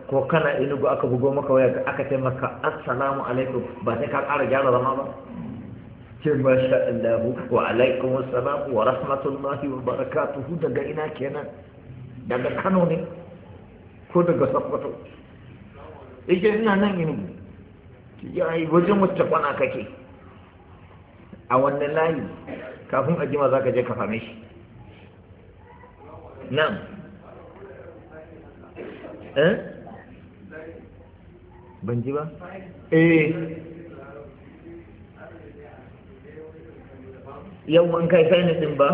ko kana inugu aka bugo maka waya aka ce maka assalamu alaikum ba sai ka ƙara gyara zama ba ce masha Allah wa alaikum assalam wa rahmatullahi wa barakatuhu daga ina kenan daga Kano ne ko daga Sokoto yake ina nan inugu ya yi wajen wacce kwana kake a wannan layi kafin a jima za ka je ka same shi nan ban ji ba yau man kai sai din ba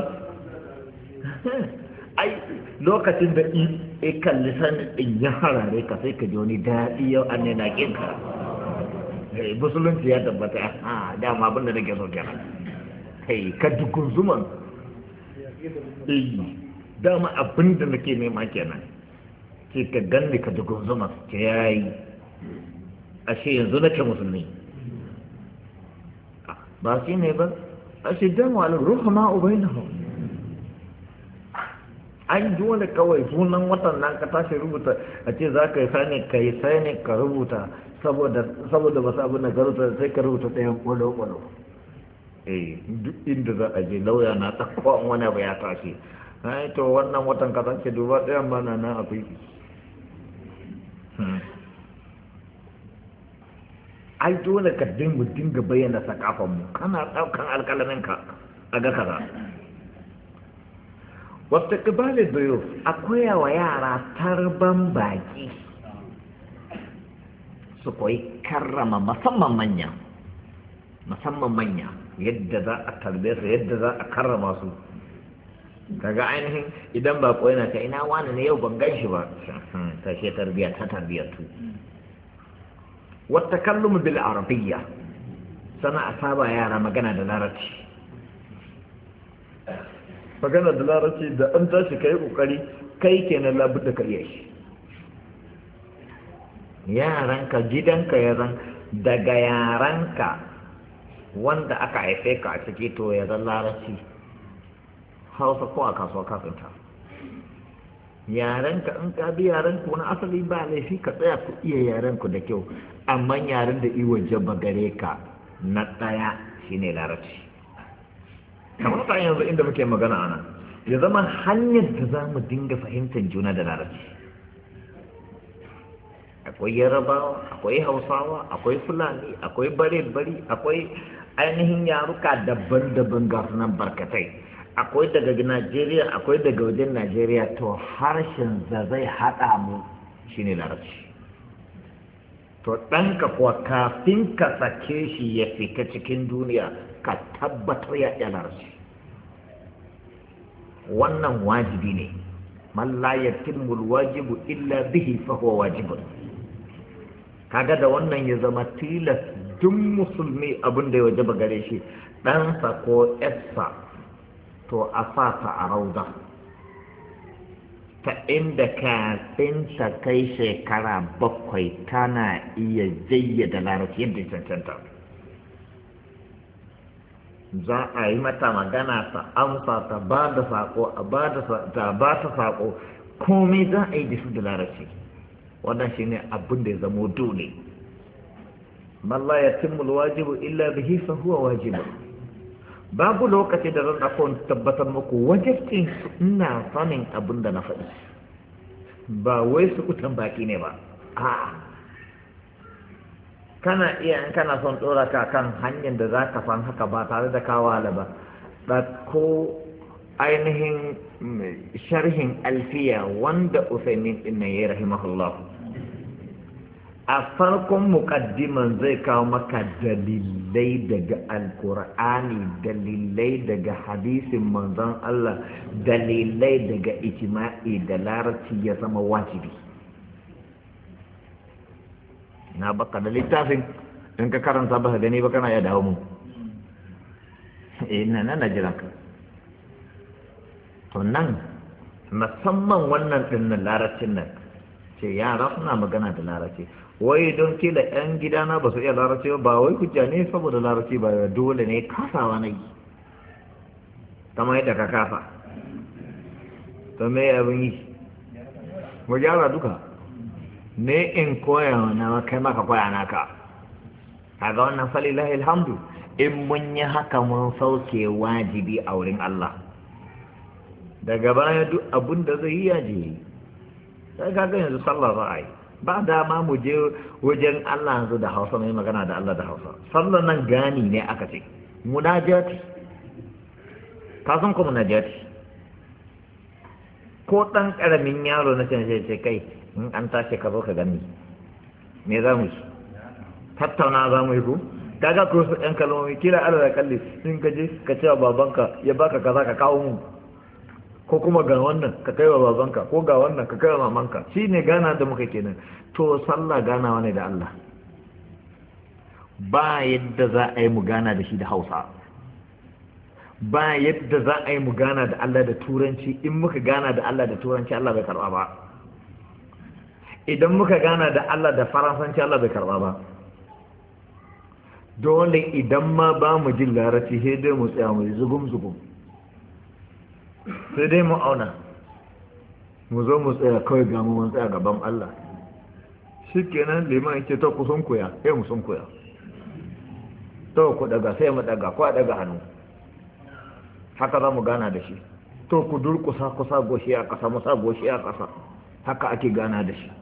ai lokacin da i kalli sanin din ya harare ka sai ka ji wani daɗi yau an ne na kinka musulunci ya tabbata a dama abinda nake so kenan kai ka dukun zuman dama abinda nake nema kenan ce ka ganni ka dukun zuman ce yayi ashe yanzu nake musulmi ba shi ne ba ashe dan wala ruhama ubainahu an dole kawai sunan watan nan ka tashi rubuta a ce za ka yi sai ne ka rubuta saboda ba sabu na garuta sai ka rubuta ɗayan ƙwalo-ƙwalo duk inda za a je lauya na ɗakwa wani abu ya tashi to wannan watan ka sake duba ɗayan ba na nan akwai ai dole ka dinga bayyana sakafanmu kana ɗaukan alƙalaminka a ga kaza wata ƙibalin bayo akwai wa yara tarban baki su koyi karrama musamman manya yadda za a tarbe su yadda za a karrama su kaga ainihin idan ba koyi na ka ina wani ne yau ban ganshi ba ta ce tarbiya ta tarbiyatu wata kallon bil arabiyya sana a saba yara magana da larabci da an tashi kai kokari kai kenan labudda ka iya shi yaranka gidanka ya zan daga yaranka wanda aka haife ka a ciki to ya zan larabci hausa ko a kasuwa kafinta yaranka in ka bi yaranku wani asali ba laifi ka tsaya ku iya yaranku da kyau amma yaren da iwa jaba gare ka na ɗaya shine larabci kamar ta yanzu inda muke magana ana ya zama hanyar da za mu dinga fahimtar juna da larabci akwai yarabawa akwai hausawa akwai fulani akwai bare-bari akwai ainihin yaruka daban-daban ga sunan barkatai akwai daga najeriya akwai daga wajen najeriya to harshen da zai haɗa mu shine larabci to ɗanka kuwa kafin ka sake shi ya fita cikin duniya ka tabbatar ya iya larabci wannan wajibi ne man la yatimul wajibu illa bihi fa huwa wajibun kaga da wannan ya zama tilas duk musulmi abin da ya wajaba gare shi ɗansa ko ƴarsa to a fata a rauda ta inda kafin ta kai shekara 7 tana iya jayyada larabci yadda ya cancanta za a yi mata magana ta amsa ta ba da saƙo ta ba ta saƙo komai za a yi da su da larabci wannan shi ne abin da ya zamo dole malla ya timmul wajibu illa bihi fa huwa wajibu babu lokaci da zan ɗauko tabbatar muku wajibcin ina sanin abin da na faɗi ba wai su kutan baki ne ba a'a kana iya in kana son ɗora ka kan hanyar da za ka san haka ba tare da kawala ba ko ainihin sharhin alfiya wanda Usaimin ɗin nan ya rahimahullah a farkon muƙaddiman zai kawo maka dalilai daga alkur'ani dalilai daga hadisin manzon Allah dalilai daga ijma'i da larabci ya zama wajibi na baka da littafin in ka karanta ba ka gani ba kana ya dawo mu ina nan na jira ka to nan musamman wannan din na larabcin nan ce yara suna magana da larabci wai don kila yan gidana ba su iya larabci ba wai hujja ne saboda larabci ba dole ne kasawa na yi kamar yadda ka kafa to me abin yi mu gyara duka ne in koya na kai maka koya naka. Kaga wannan falilahi alhamdu, in mun yi haka mun sauke wajibi a wurin Allah. Daga baya duk abin da zai yi ya je, sai kaga yanzu sallah za a yi, ba dama mu je wajen Allah yanzu da Hausa mai magana da Allah da Hausa. Sallah nan gani ne aka ce, munajati, ka san ko munajati, ko ɗan ƙaramin yaro na can ce kai in an tashi ka zo ka gani, me za mu yi? Tattauna za mu yi ku? Kaga ko su ɗan kalmomi kila ala da kalli in ka je ka ce wa babanka ya baka kaza ka kawo mu, ko kuma ga wannan ka kai wa babanka, ko ga wannan ka kai wa mamanka. Shi ne gana da muka kenan. To sallah ganawa ne da Allah, ba yadda za a yi mu gana da shi da Hausa, ba yadda za a yi mu gana da Allah da Turanci. In muka gana da Allah da Turanci Allah bai karba ba, idan muka gana da Allah da Faransanci Allah bai karba ba. Dole idan ma ba mu jin larabci sai dai mu tsaya mu yi zugum sai dai mu auna, mu zo mu tsaya kawai ga mun tsaya gaban Allah. Shi kenan liman yake ta kusan koya, sai mu sun koya, to ku daga sai mu daga, ko a daga hannu, haka za mu gana da shi. To ku durkusa kusa goshi a ƙasa, musa goshi a ƙasa, haka ake gana da shi.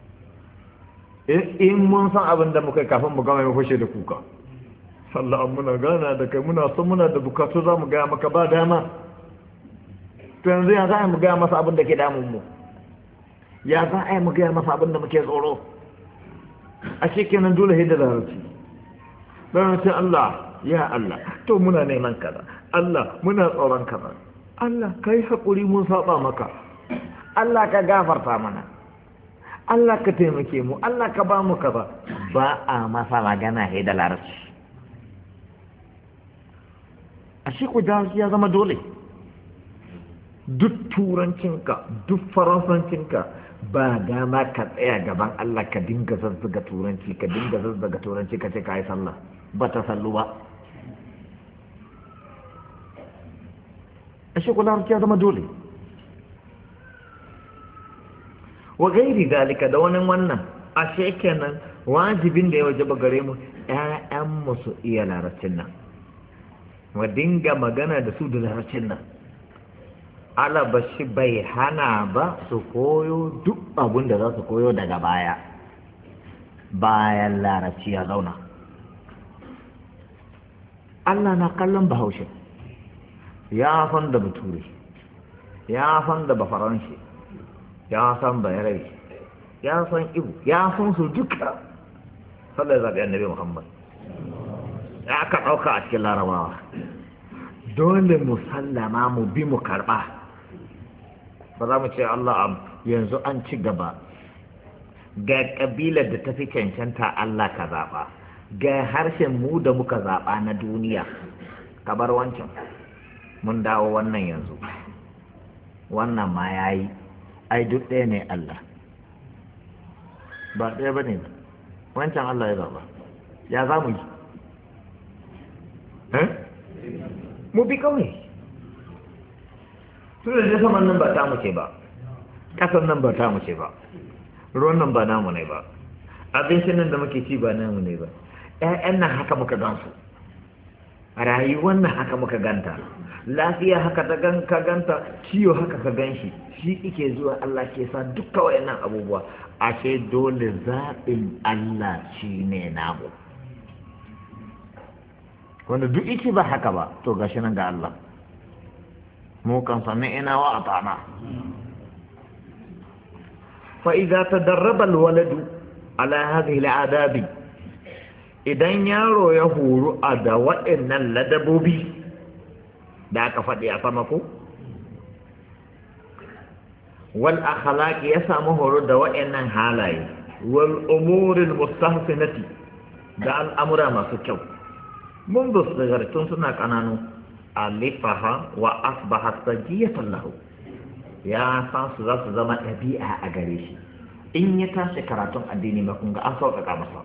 In mun san abin da muka yi kafin mu gama mu fashe da kuka, sallah muna gana da kai, muna son muna da bukatu za mu gaya maka, ba dama. To yanzu ya za a yi mu gaya masa abin da ke damun mu, ya za a yi mu gaya masa abin da muke tsoro? A kenan dole hidda larabci. Don ce Allah, ya Allah, to muna neman kaza, Allah muna tsoron kaza, Allah kai haƙuri mun saba maka, Allah ka gafarta mana, Allah ka taimake mu, Allah ka ba mu kaza. Ba a masa magana hidda larabci. A shi ku ya zama dole. Duk turancinka, duk faransancinka, ba dama ka tsaya gaban Allah ka dinga zazzaga turanci, ka dinga zazzaga turanci ka ce ka yi sallah, ba ta sallu ba. A shi kula ya zama dole. Wa gairi dalika da wani wannan, a kenan wajibin da ya wajaba gare mu ‘ya'yanmu su iya larabcin nan, wa dinga magana da su da larabcin nan. Alabashi bai hana ba su koyo duk abin da za su koyo daga baya, bayan larabci ya zauna. Allah na kallon Bahaushe, ya san da Bature, ya san da Bafaranshi, ya san Bayarai, ya san Ibu, ya san su duka. Sallar zaɓi annabi Muhammad ya aka ɗauka a cikin larabawa. Dole mu sallama, mu bi, mu karɓa. Ba za mu ce Allah yanzu an ci gaba, ga ƙabilar da ta fi cancanta Allah ka zaɓa, ga harshen mu da muka zaɓa na duniya ka bar wancan, mun dawo wannan yanzu, wannan ma ya yi, ai duk ɗaya ne Allah, ba ɗaya ba ne ba, wancan Allah ya zaɓa, ya za mu yi? Mu bi kawai. Tun da saman nan ba ta mu ce ba, ƙasan nan ba ta mu ce ba, ruwan nan ba namu ne ba, abincin nan da muke ci ba namu ne ba, ƴaƴan nan haka muka gansu, rayuwar nan haka muka ganta, lafiya haka ka ganta, ciwo haka ka gan shi, shi ike zuwa Allah ke sa duka wayannan abubuwa. Ashe dole zaɓin Allah shi ne namu, wanda duk iki ba haka ba to gashi nan ga Allah. mu kan sami ina wa atana. Fa idza tadarraba alwaladu ala hadhihi al'adabi, idan yaro ya horo a da waɗannan ladabobi da aka faɗi a sama ko wal akhlaqi, ya samu horo da waɗannan halaye, wal umuril mustahsinati, da al'amura masu kyau, mun da tun suna kananu, alifaha wa asbaha sajiyatan lahu, ya san su za su zama ɗabi'a a gare shi. In ya tashi karatun addini ma kun ga an sauƙaƙa masa.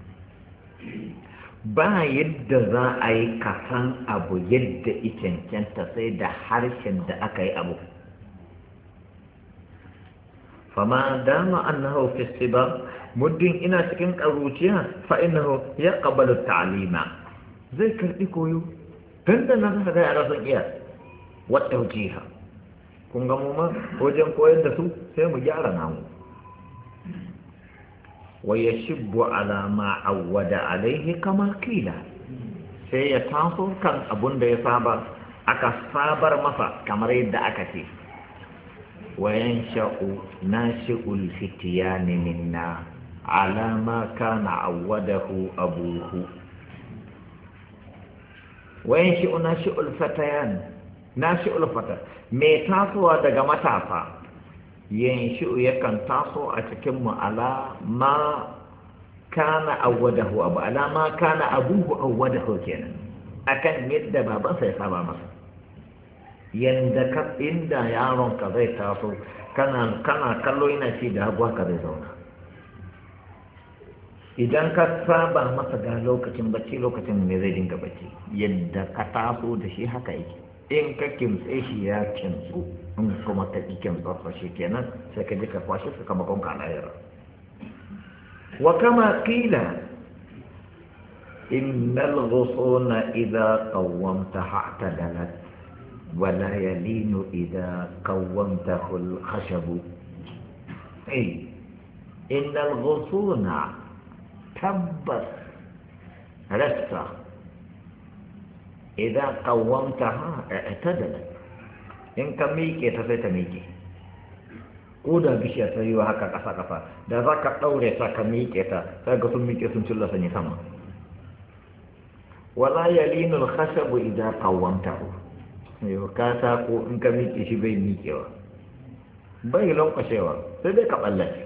Ba yadda za a yi kasan abu yadda cancanta sai da harshen da aka yi abu. فما دام أنه في الصبا مد إنا سكن قروتيا فإنه يقبل التعليم زي كرتيكويو تندنا هذا على صنعيا والتوجيه كونغا موما وجن كوين دسو سيمو جارا نامو ويشب على ما عود عليه كما قيل سيتاسو كان أبون دي صابر أكا صابر مفا كمريد أكتي وينشأ ناشئ الفتيان منا على ما كان عوده أبوه وينشئ ناشئ الفتيان ناشئ الفتى ميتاسو دغا متافا ينشئ يكن تاسو أتكم على ما كان عوده أبو على ما كان أبوه عوده كنا أكن مد بابا سيسابا مصر yanda ka inda yaron ka zai taso kana kallo yana ci da hagu haka zai zauna idan ka saba masa ga lokacin bacci lokacin ne zai dinga bacci yadda ka taso da shi haka yake in ka kimtse shi ya kimtsu in kuma ka ki kimtsa shi kenan sai ka ji ka kwashe su kama konka lahira wa kama qila innal ghusuna idha qawwamtaha i'tadalat ولا يلين إذا قومته الخشب أي إن الغصون تبت رسة إذا قومتها اعتدلت إن كميكي تسيت ميكي koda bishiya ta yi wa haka ƙasa-ƙasa da za ka ɗaure ta ka miƙe ta sai ga sun miƙe sun cilla sanya sama wala yalinul khashabu idan qawwamtahu yau ka ko in ka miƙe shi bai miƙewa bai lankwashewa sai dai ka ɓallace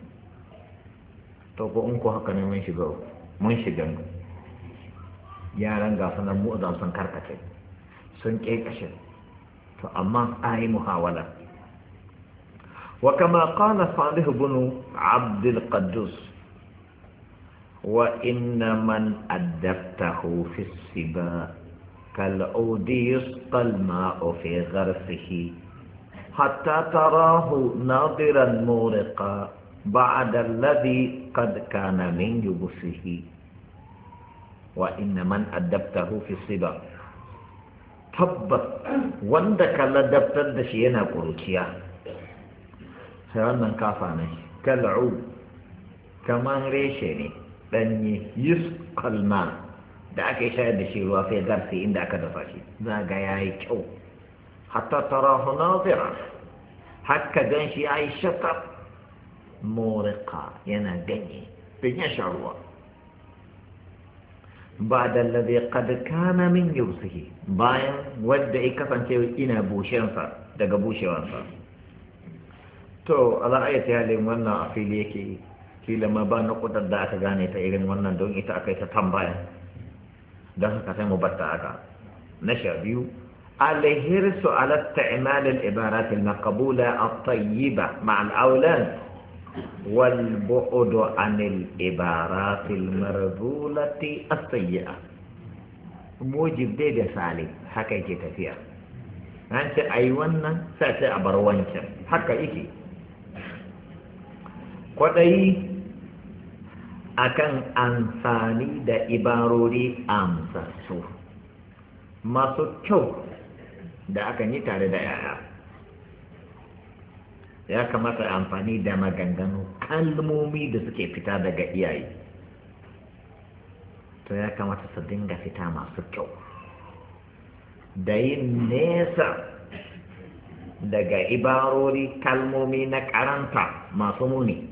to ko in ko haka ne mun shiga yaran gasa nan mu sun karkace sun ƙeƙashe to amma a yi muhawala wa kama qala salih ibn abd al-qaddus wa inna man addabtahu fi as-siba كالعود يسقى الماء في غرسه حتى تراه ناظرا مورقا بعد الذي قد كان من يبسه وإن من أدبته في الصبا تبت وندك لدبت دشينا قروتيا سيوانا كافاني كالعود كمان ريشيني لأني يسقى الماء da ake shayar da shi ruwa sai garsi inda aka dafa shi za ga ya yi kyau hatta tarahu nazira haka gan shi ya yi shatar morika yana ganye don ya sha ruwa ba da lade kadkana min yausihi bayan wadda ya kasance ina bushensa daga bushewarsa to ala'ayyata halin wannan a fili yake kila ma ba na kudar da aka gane ta irin wannan don ita aka yi ta tambaya don haka sai mu batta aka na sha biyu alhirsu ala isti'mal al-ibarat al-maqbula at-tayyiba ma'a al-awlan wal bu'd an al-ibarat al-mardulati as-sayyi'a mujib dai da sali haka yake tafiya an ce ai wannan sai a bar wancan haka yake kwadai akan amfani da ibarori amsassu masu kyau da akan yi tare da yaya ya kamata amfani da maganganu kalmomi da suke fita daga iyaye to ya kamata su dinga fita masu kyau da yin nesa daga ibarori kalmomi na karanta masu muni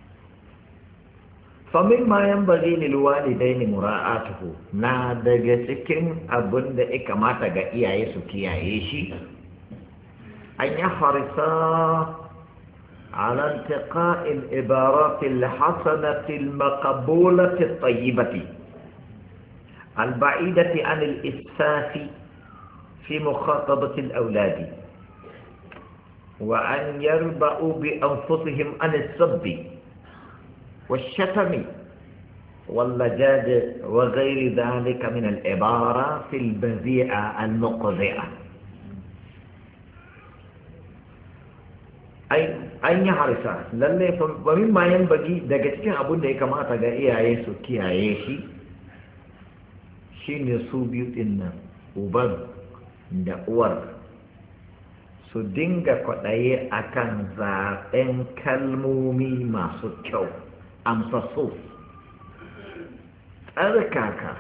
famin ma yan bari lilwalidaini mura'atuhu na daga cikin abin da ya kamata ga iyaye su kiyaye shi an yi harisa على انتقاء العبارات الحسنة المقبولة الطيبة البعيدة عن الإسفاف في مخاطبة الأولاد وأن يربأوا بأنفسهم عن السب والشتم واللجاج وغير ذلك من العبارات البذيئة المقذئة أي an yi harsa lalle fa min mayan bagi daga cikin abun da ya kamata ga iyaye su kiyaye shi shine su biyu din nan uban da uwar su dinga kwaɗaye akan zaɓen kalmomi masu kyau amsassu tsarkaka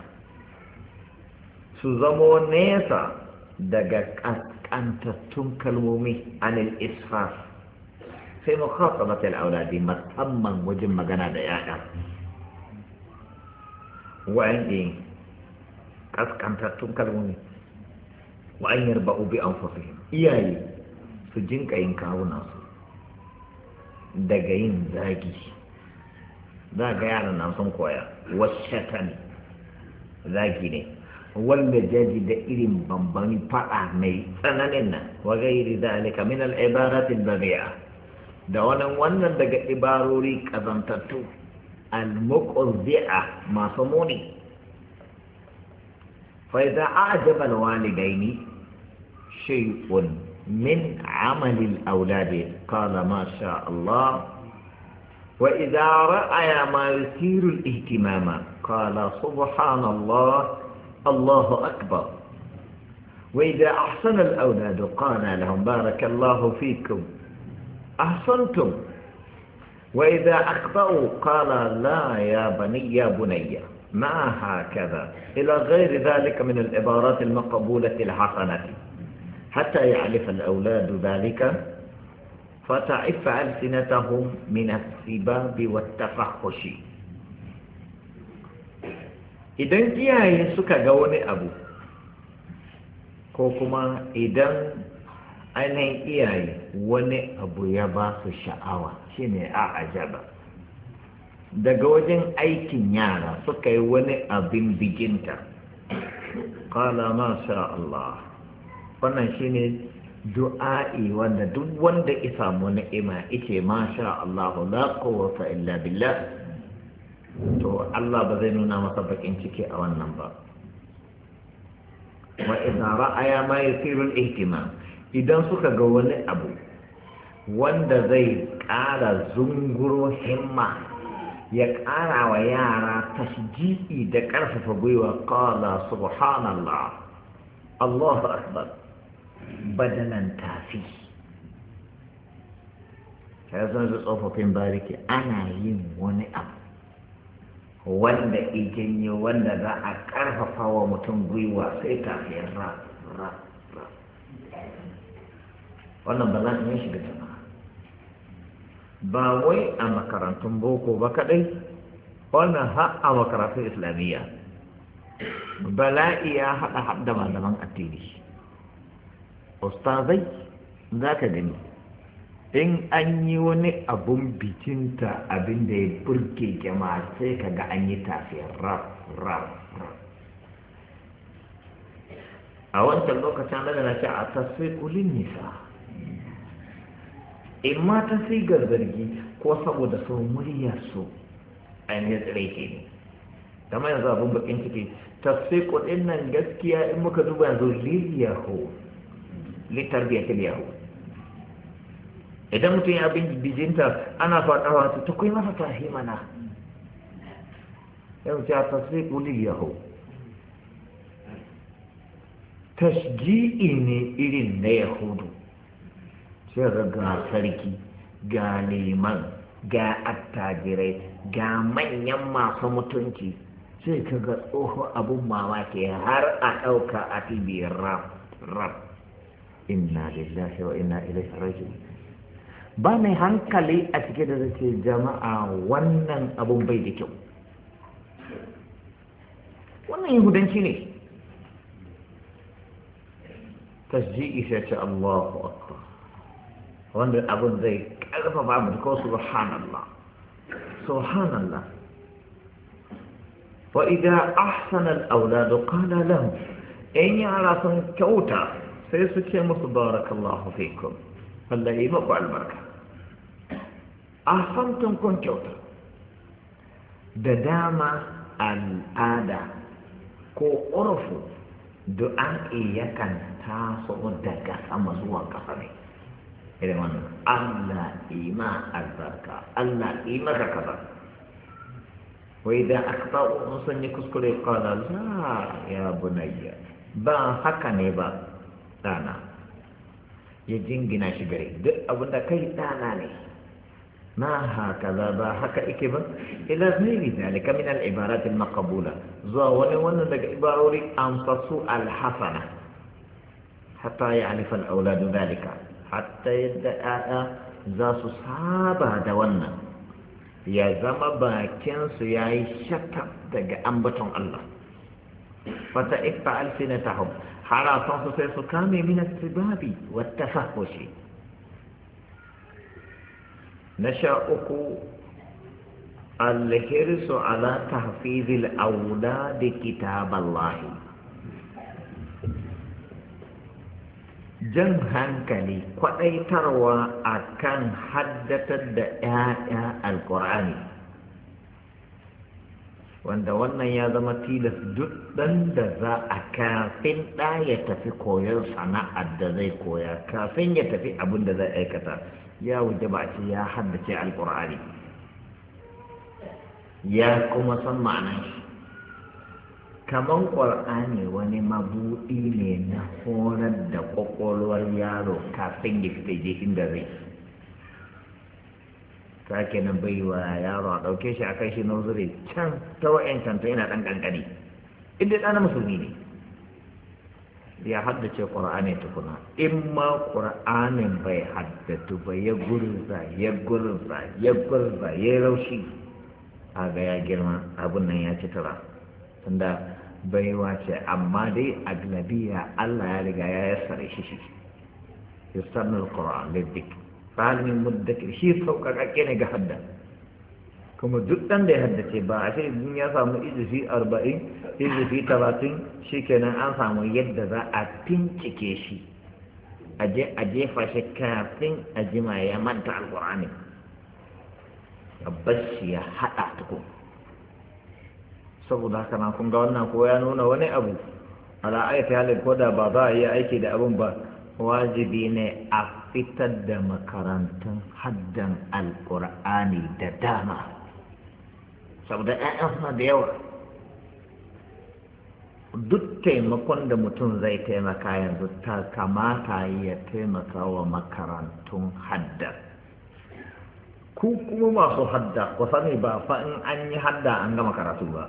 su zamo nesa daga ƙasƙantattun kalmomi anil isfar sai mukhatabat al-auladi musamman wajen magana da yaya wa'andi ƙasƙantattun kalmomi wa an yarba'u bi anfusihim iyaye su jinka yin kawunansu daga yin zagi za ga yaran nan sun koya washatan zagi ne wanda jaji da irin bambami fada mai tsananin nan wa gairi zalika min al-ibarat al-badi'a da wannan daga ibarori kazantattu al-muqaddi'a masu muni fa idza a'jaba al-walidaini shay'un min 'amali al-awladi qala ma sha Allah وإذا رأى ما يثير الاهتمام قال سبحان الله الله أكبر وإذا أحسن الأولاد قال لهم بارك الله فيكم أحسنتم وإذا أخطأوا قال لا يا بني ما هكذا إلى غير ذلك من العبارات المقبولة الحسنة حتى يعرف الأولاد ذلك فتعف ألسنتهم من السباب والتفحش idan iyaye suka ga wani abu ko kuma idan ainihin iyaye wani abu ya ba su sha'awa shine a ajaba daga wajen aikin yara suka yi wani abin biginta qala ma sha Allah wannan shine du'a'i wanda duk wanda ya samu ni'ima yace masha Allah la quwwata illa billah to Allah ba zai nuna masa bakin ciki a wannan ba wa idza ra'aya ma yasiru al-ihtimam idan suka ga wani abu wanda zai ƙara zunguro himma ya ƙara wa yara tashji'i da ƙarfafa gwiwa qala subhanallah Allahu akbar badalan tafi sai zan tsofaffin bariki ana yin wani abu wanda ijanyo wanda za a karfafa wa mutum gwiwa sai tafiyar ra wannan ba za a yi shiga jama'a ba wai a makarantun boko ba kadai wannan har a makarantun islamiyya bala'i ya haɗa hadda malaman addini ustazai za ka gani in an yi wani abun bikinta abin da ya burge jama'a sai ka ga an yi tafiyar raf a wancan lokacin da na ce a tasiri kulin nisa in ma ta sigar zargi ko saboda sun muryar su ainihin tsirai ke ne kama yanzu abin bakin ciki tasiri kudin nan gaskiya in muka duba yanzu liliyahu litarbiyatul yahud idan mutum ya bin bijinta ana faɗawa ta kai masa tahi mana yau ta tasriqu lil yahud tashji'i ne irin na yahudu sai ga sarki ga liman ga attajirai ga manyan masu mutunci sai ka ga tsoho abun mamaki har a ɗauka a tibiyar rab inna lillahi wa inna ilaihi raji'un ba mai hankali a cike da zai jama'a wannan abun bai da kyau wannan yahudanci ne tasji'i sai ce Allahu akbar wanda abun zai karfafa mu ko subhanallah wa idza ahsana al-awlad qala lahum in yara sun kyauta sai su ce musu barakallahu fikum Allah yi maku albarka ahsantum kun kyauta da dama al'ada ko urfu du'a'i yakan taso daga sama zuwa ƙasa ne irin wannan Allah ima albarka Allah ima ka kaza wai da akhtau sun yi kuskure qala la ya bunayya ba haka ne ba dana ya jingina shi gare duk abinda kai dana ne ما هكذا با حكا إكبا إلى غير ذلك من العبارات المقبولة زوال ونلق عباروري أنصصوا الحسنة حتى يعرف الأولاد ذلك حتى يدعى ذات صحابة دوانا يا زما باكين سياي شكا دقى أنبتهم الله فتئفت ألسنتهم حالا تنصص سكامي من السباب والتفهش نشأك الحرص على تحفيظ الأولاد كتاب الله jan hankali kwaɗaitarwa a kan haddatar da ‘ya'ya alƙur'ani wanda wannan ya zama tilas duk ɗan da za a kafin ɗa ya tafi koyar sana'ar da zai koya kafin ya tafi abin da zai aikata ya wuce ba ce ya haddace alƙur'ani ya kuma san ma'anar shi kamar ƙur'ani wani mabuɗi ne na horar da ƙwaƙwalwar yaro kafin ya fita je inda zai ta kenan bai wa yaro a ɗauke shi a kai shi nursery can ta wa'yancan ta yana ɗan ƙanƙani inda ɗana musulmi ne ya haddace ƙur'ani tukuna in ma ƙur'anin bai haddatu ba ya gurza ya raushi a ga ya girma abin nan ya ci tura tunda baiwa ce amma dai aglabiya Allah ya riga ya yassare shi yassarna al-Qur'an liddik falimin muddakir shi sauƙaƙaƙe ne ga hadda kuma duk ɗan da ya haddace ba a ce in ya samu izifi 40 izifi 30 shikenan an samu yadda za a tincike shi a jefa shi kafin a jima ya manta alƙur'ani shi ya haɗa tukun saboda haka na kun ga wannan ko ya nuna wani abu ala ayati halin ko da ba za a yi aiki da abun ba wajibi ne a fitar da makarantun haddan alƙur'ani da dama saboda ƴaƴan suna da yawa duk taimakon da mutum zai taimaka yanzu ta kamata ya taimaka wa makarantun hadda ku kuma masu hadda ku sani ba fa in an yi hadda an gama karatu ba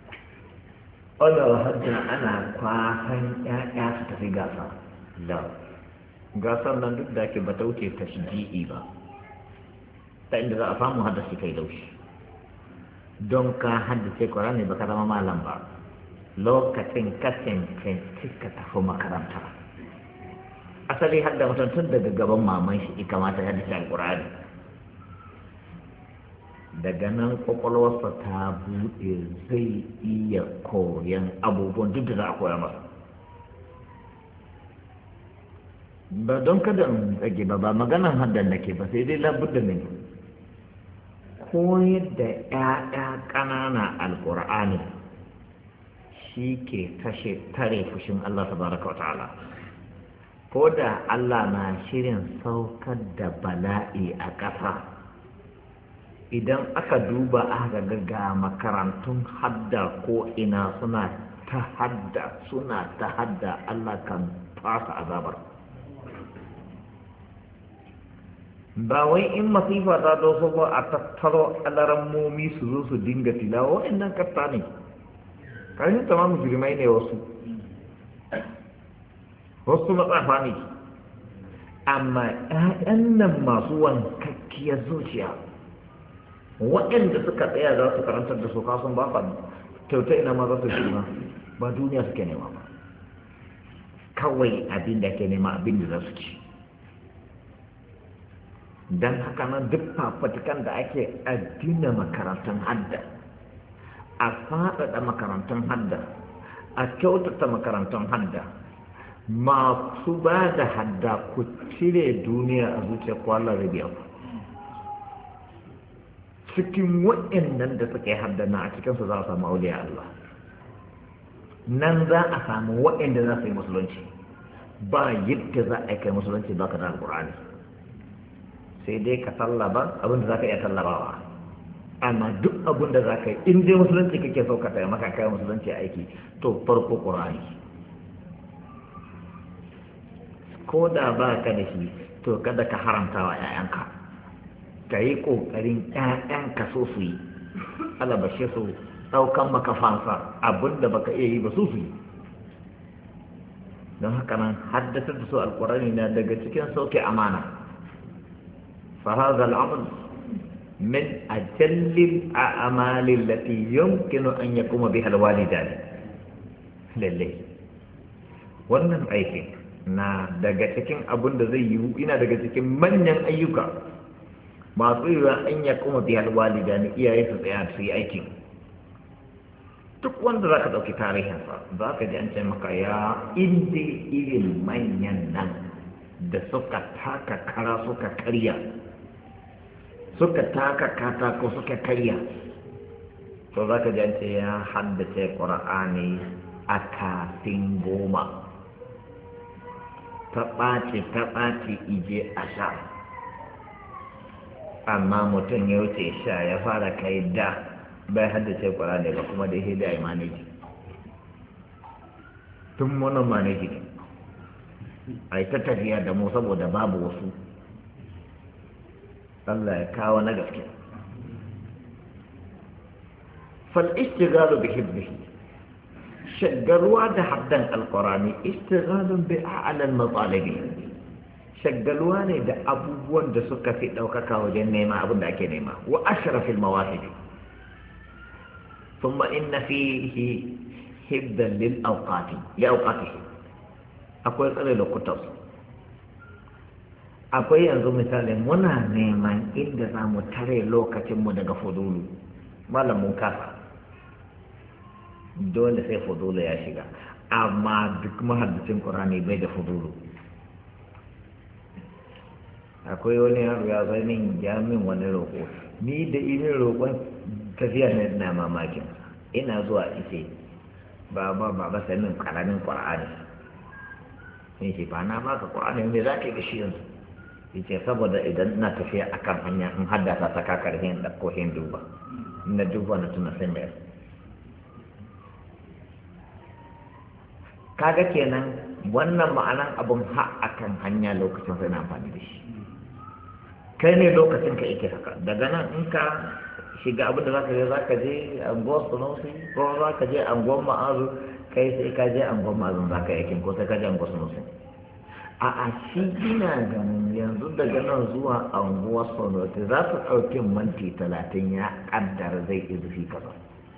ana hadda ana kwasan ƴaƴa su tafi gasa da gasar nan duk da ke ba ta wuce ta shigi'i ba ta inda za a samu hadda shi kai laushi don ka haddace Qur'ani baka zama malam ba lokacin kasin ka tafi makaranta asali hadda mutum tun daga gaban maman shi kamata ya haddace Al-Qur'ani daga nan kwakwalwarsa ta buɗe zai iya koyan abubuwan duk da za a koya masa ba don kada in tsage ba maganan haddan nake ba sai dai labudda ne koyar da ‘ya'ya ƙanana alƙur'ani shi ke tare fushin Allah tabaraka wa ta'ala ko da Allah na shirin saukar da bala'i a ƙasa idan aka duba aka ga makarantun hadda ko ina suna ta hadda Allah kan fasa azabar ba wai in masifa ta doso ba a tattaro alarammomi su zo su dinga tilawa waɗannan kasta ne ƙarshen ta ma mujrimai ne wasu matsafa ne amma ƴaƴan nan masu wankakkiyar zuciya waɗanda suka tsaya za su karantar da su kasan ba kyauta ina ma za su shi ba duniya suke nema ba kawai abin da ke nema abin da za su ci don haka nan duk fafatukan da ake addina makarantun hadda a faɗaɗa makarantun hadda a kyautata makarantun hadda masu ba da hadda ku cire duniya a zuciya kwalar rabiya cikin waɗannan da suka yi haddana a cikinsu za a samu auliya Allah nan za a samu waɗanda za su yi musulunci ba yadda za a kai musulunci ba ka da alƙur'ani sai dai ka tallaba abin da za ka iya tallabawa, amma duk abin da za ka yi in dai musulunci kake so ka tsaye maka kai musulunci aiki, to farko ƙur'ani. Ko da ba ka da shi to kada ka haramta wa 'ya'yanka, ka yi ƙoƙarin 'ya'yanka so su yi, alabashe su ɗaukan maka fansa abin da baka iya yi ba su yi. Don haka nan haddasa da su alƙur'ani na daga cikin sauke amana. فهذا الأمر من أجل الأعمال التي يمكن أن يقوم بها الوالدان لله. wannan aikin na daga cikin abin da zai yiwu, ina daga cikin manyan ayyuka masu yiwuwa an ya kuma biyar walida ne iyaye su tsaya su yi aikin. Duk wanda za ka ɗauki tarihinsa za ka ji an ce maka ya inda irin manyan nan da suka taka kara suka karya, suka taka katako suka karya, to za ka ji an ce ya haddace ƙur'ani a kafin 10, ta ɓaci ije a sha, amma mutum ya wuce sha ya fara kai da bai haddace ƙur'ani ba, kuma da ihe da ya maneji tun wannan maneji ne a yi ta tafiya da mu saboda babu wasu. Allah ya kawo na gaske. فالاستغلال بحفظه شغلوا ده حدا القرآن استغلال بأعلى المطالب شغلوا ده أبوان ده سكة في دوكاكا وجن نيما أبو داكي نيما وأشرف المواهب ثم إن فيه حفظا لأوقاته أقول قليل كتب akwai yanzu misali muna neman inda za mu tare lokacinmu daga fudulu, malamin kasa dole sai fudulu ya shiga, amma duk mahaddacin ƙur'ani bai da fudulu. Akwai wani yaro ya zai min ya min wani roƙo, ni da imin roƙon tafiya ne na mamakin, ina zuwa ice ba sai min ƙaramin ƙur'ani, in ce ba na baka ƙur'ani me za ka yi da shi yanzu? Yace saboda idan ina tafiya akan hanya in haddasa ta kakar hin da ko hin duba, na duba na tuna sai mai. Kaga kenan wannan ma'anan abun ha akan hanya lokacin sai na amfani da shi. Kai ne lokacin ka yake haka, daga nan in ka shiga abin da zaka je anguwar Sunusi ko zaka je anguwar Ma'azu, kai sai ka je anguwar Ma'azu zaka yakin ko sai ka je anguwar Sunusi. A shi ina ganin yanzu daga nan zuwa anguwar Sonote za su ɗauki minti 30 ya ƙaddara zai izufi kaza.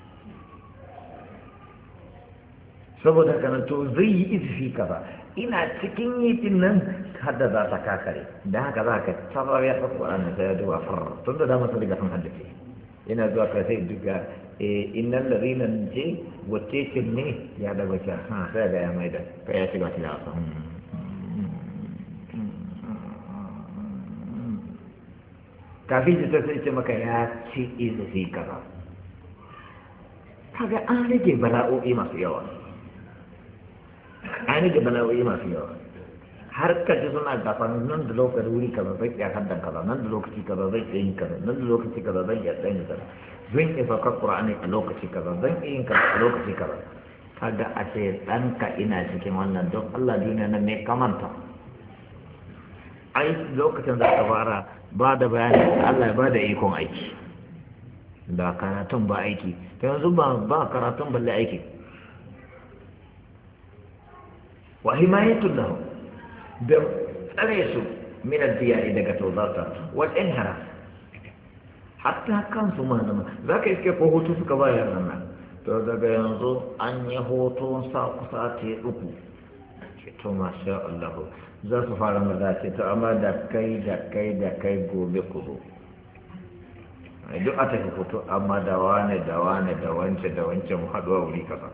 Saboda karanto zai yi izufi kaza, ina cikin yitin nan hadda za ta kakare, da haka za ka tabar ya ɗauki waɗanda sai ya duba farar tun da dama sun riga sun haddace. Ina zuwa ka sai duka innan larinan ce wacce ce ne ya daga can sai ga ya maida ka ya shiga shi da wasu. Kafin ta sai ce maka ya ci izufi kaza. Kaga an rage bala'o'i masu yawa, har ka ji suna gafa nan da lokaci wuri kaza zai iya haddan kaza, nan da lokaci kaza zai iya yin kaza, nan da lokaci kaza zai iya tsayin kaza, zan iya saukar Qur'ani a lokaci kaza, zan iya yin kaza a lokaci kaza. Kaga a ce ɗanka ina cikin wannan, don Allah duniya nan ne kamanta. Ai lokacin da ka fara ba da bayani Allah ya ba da ikon aiki, da karatun ba aiki, ta yanzu ba karatun balle aiki. Wa himayatun lahu da tsare su min al-diya'i daga tozarta wal inhara, hatta kansu malama za ka iske ko hutu suka ba yaran nan, to daga yanzu an yi hoton sa kusa ce 3, to masha Allah za su fara maza ce to amma da kai gobe ku zo duk a tafi fito, amma da wane da wancan haɗuwa wuri kaza.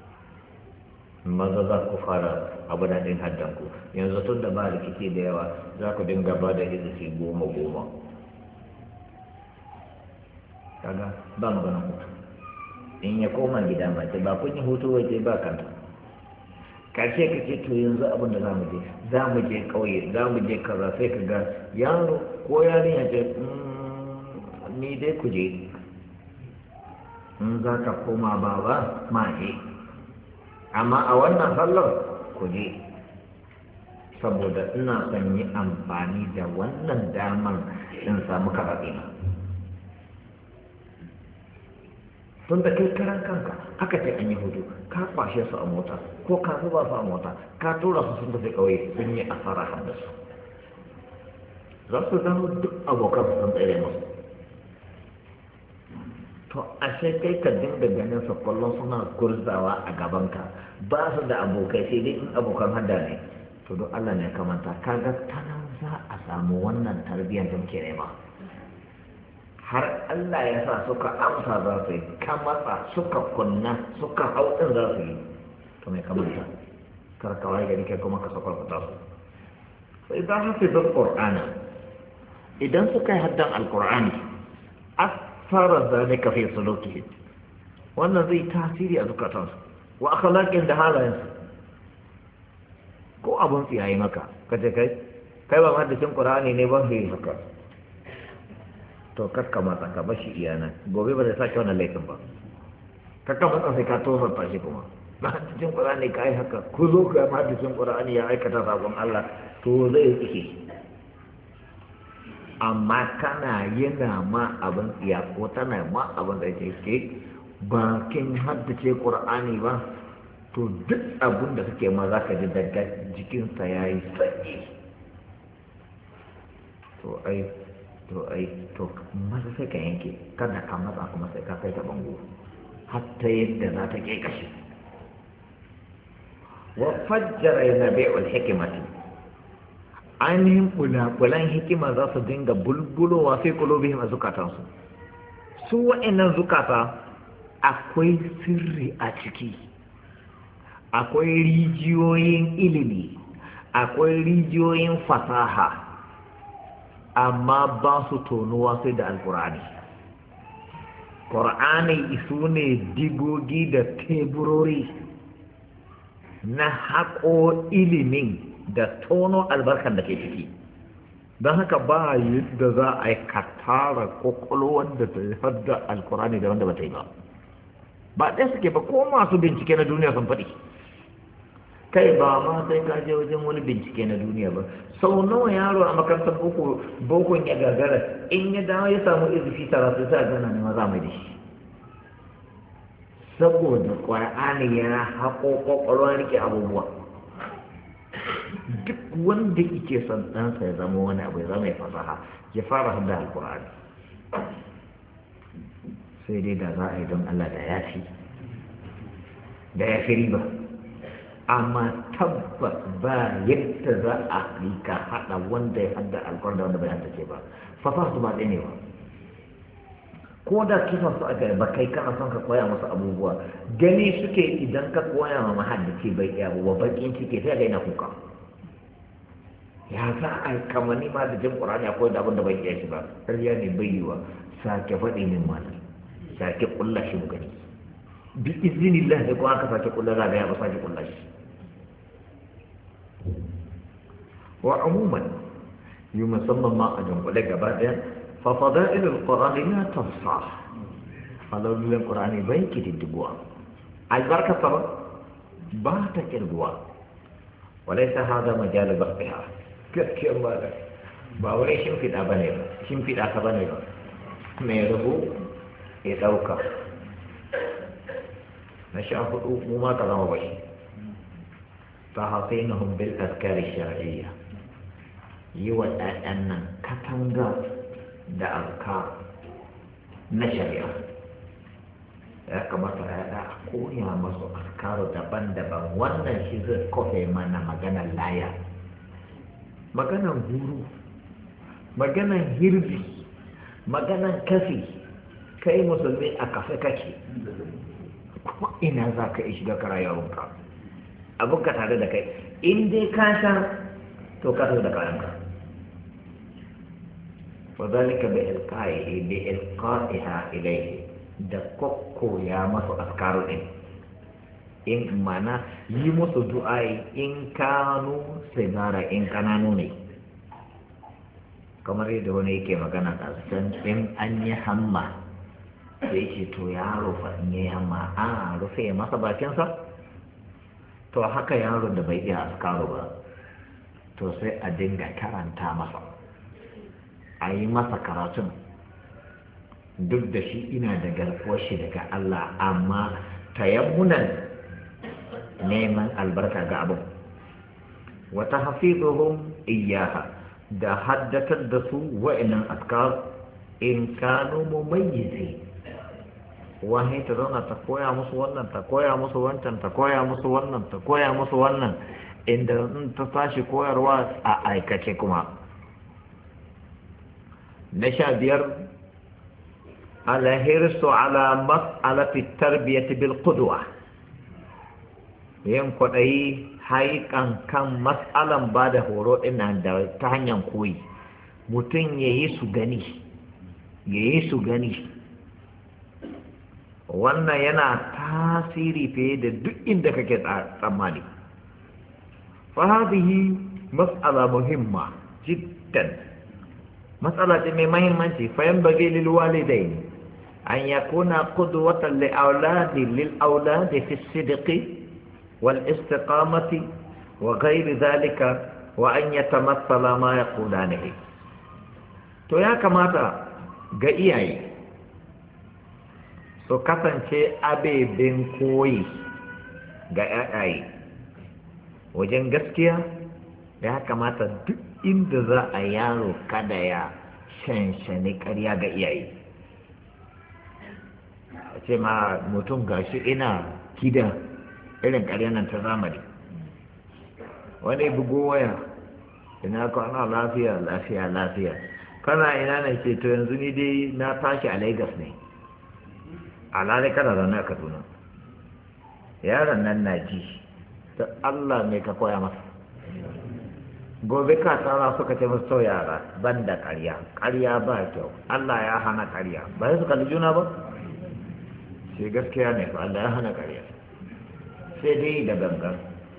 Maza za ku fara abu da ɗin haddanku yanzu tun da ba rikici da yawa za ku dinga ba da hizisi 10. Kaga ba magana hutu, in ya koma gida mace ba kun yi hutu waje ba kanta, karshe ka ce to yanzu abin da za mu je ƙauye za mu je kaza sai ka ga yaro ko yarinya ce ni dai ku je in za ka koma baba ma je amma a wannan sallar ku je saboda ina son yi amfani da wannan daman in samu karaɗina tun da kai karan kanka aka ce an yi hudu ka kwashe su a mota ko ka zuba su a mota ka tura su sun tafi ƙauye sun yi asara haddasu za su zama duk abokan su sun tsere musu to ashe kai ka dinga ganin su kullum suna gurzawa a gabanka ba su da abokai sai dai in abokan hada ne to don Allah ne kamanta kaga ta nan za a samu wannan tarbiyyar da muke nema har Allah ya sa suka amsa za su yi ka matsa suka kunna suka hau ɗin za su yi to mai kamanta karkawai gari kai kuma ka sakar fita su sai za su fi zan ƙor'ana idan suka yi haddan alƙur'ani asfara zalika fi sulukihi wannan zai tasiri a zukatansu wa akhlaqin da halayensu ko abun tsiyayi maka kace kai ba haddacin qur'ani ne ba sai haka to kakka mata ka bashi iyana gobe ba zai sake wannan laifin ba kakka mata sai ka tofa shi kuma ba haddacin qur'ani kai haka ku zo ka haddacin qur'ani ya aikata sabon Allah to zai tsike amma kana yana ma abin tsiya ko tana ma abin da ke bakin haddace qur'ani ba to duk abin da suke ma za ka ji daga jikinsa ya yi sanyi to masu sai ka yanke kada ka matsa kuma sai ka kai ta bango hatta yadda za ta ke kashe wa fajjara yana bai'ul hikimati ainihin kulakulan hikima za su dinga bulbulowa sai kulubihim a zukatansu su wa'annan zukata akwai sirri a ciki akwai rijiyoyin ilimi akwai rijiyoyin fasaha amma ba su tonuwa sai da alkur'ani ƙur'ani isu ne digogi da teburori na haƙo ilimin da tono albarkar da ke ciki don haka ba yadda za a yi katara ƙwaƙwalwar da ta yi hadda alkur'ani da wanda ba ta yi ba ɗaya suke ba ko masu bincike na duniya sun faɗi kai ba ma sai ka je wajen wani bincike na duniya ba sau nawa yaro a makarantar bokon ya gagara in ya dawo ya samu izifi tara sai sa gana ne maza mai da shi saboda ƙwar'ani ya haƙo ƙwaƙwalwa rike abubuwa duk wanda yake son ɗansa ya zama wani abu ya zama ya fasaha ya fara hada alƙur'ani sai dai da za a yi don Allah da ya fi riba amma tabbas ba yadda za a yi ka haɗa wanda ya hada alƙur'ani da wanda bai hada ke ba fasaha su ba ɗaya ne ba ko da kisan su aka ba kai kana son ka koya musu abubuwa gani suke idan ka koya ma mahaddaci bai iya ba bakin cike sai ga yana kuka ya za a yi kamani ma da jin ƙur'ani akwai da abin da bai iya shi ba ƙarya ne bai yi wa sake faɗi min malam sake ƙulla shi mu gani bi izinillah da kuma aka sake ƙulla za ga ya ba sake ƙulla shi wa umuman yi musamman ma a dunkule gaba ɗaya fa fada'ilul qur'ani la tafsah falalul qur'ani bai kididduwa albarka sabab ba ta kirguwa walaysa hada majal baqiha gaskiyar ba wani shimfiɗa ba ne ba shimfiɗa ka ba ne ba mai rubu ya ɗauka na 14 mu ma ka zama bai ta hafi na humbil askari shari'iyya yi wa ɗayan nan katanga da alka na shari'a ya kamata ya da a koya masu askaru daban-daban wannan shi zai kofe mana maganar laya maganan guru maganan hirbi maganan kafi kai musulmi a kafe kake kuma ina za ka ishi da karayarunka abinka tare da kai in dai ka sha to ka da kayanka وذلك بإلقائها إليه da kokkoya masu askaru ɗin in mana yi musu du'ai in kanu sigara in kananu ne, kamar yadda wani yake magana kasan in an yi hamma sai ce to yaro fa in yi hamma a rufe masa bakinsa, to haka yaro da bai iya askaru ba to sai a dinga karanta masa, a yi masa karatun duk da shi ina da garkuwar shi daga Allah amma tayammunan neman albarka ga abin wata hafizuhum iyaha da haddatar da su wa'annan askar in kanu mumayyizi, wahai ta zauna ta koya musu wannan ta koya musu wancan ta koya musu wannan ta koya musu wannan, inda in ta tashi koyarwa a aikace kuma. na 15 alhirsu ala mas'alati tarbiyati bil qudwa, yin kwaɗayi haikan kan mas'alan ba da horo ɗin da ta hanyar koyi, mutum ya yi su gani wannan yana tasiri fiye da duk inda kake tsammani. fahadihi mas'ala muhimma jiddan, matsala ce mai mahimmanci. fayan bage lil walidain an yakuna qudwatan lil auladi fi sidqi wal istiqamati wa ghayri dhalika wa an yatamassala ma yaqulanihi. to ya kamata ga iyaye su kasance abebin koyi ga ƴaƴaye wajen gaskiya. ya kamata duk inda za a yaro kada ya shanshani ƙarya ga iyaye, a ce ma mutum gashi ina kida irin ƙarya nan ta zamani, wani bugo waya ina kwana lafiya kana ina ne ce to yanzu ni dai na tashi a Lagos ne, alhali kana zaune a Kaduna. yaron nan na ji da Allah mai ka koya masa. gobe ka tsara suka ce masu sau yara ban da ƙarya ba kyau, Allah ya hana ƙarya, ba su kalli juna ba sai gaskiya ne ba, Allah ya hana ƙarya sai dai da gangan.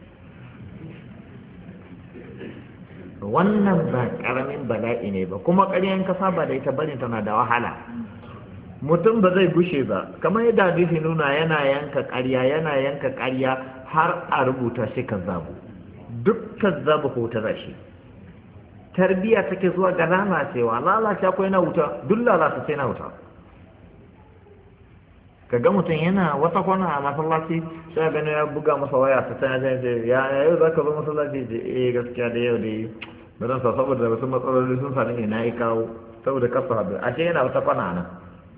wannan ba ƙaramin bala'i ne ba, kuma ƙaryan kasa ba da ita bane tana da wahala. mutum ba zai gushe ba, kamar yadda hadisi nuna yana yanka ƙarya har a rubuta shi kazzabu. dukkan zabu huta za shi. Tarbiya take zuwa ga lalace akwai na wuta, duk lalata sai na wuta. kaga mutum yana wata kwana a masallaci sai gani ya buga masa waya ta tana sai ya yau za ka zo masallaci da gaskiya da yau da ba zan sa saboda wasu matsaloli sun sami ne na yi kawo saboda kasa haɗu a ce yana wata kwana nan.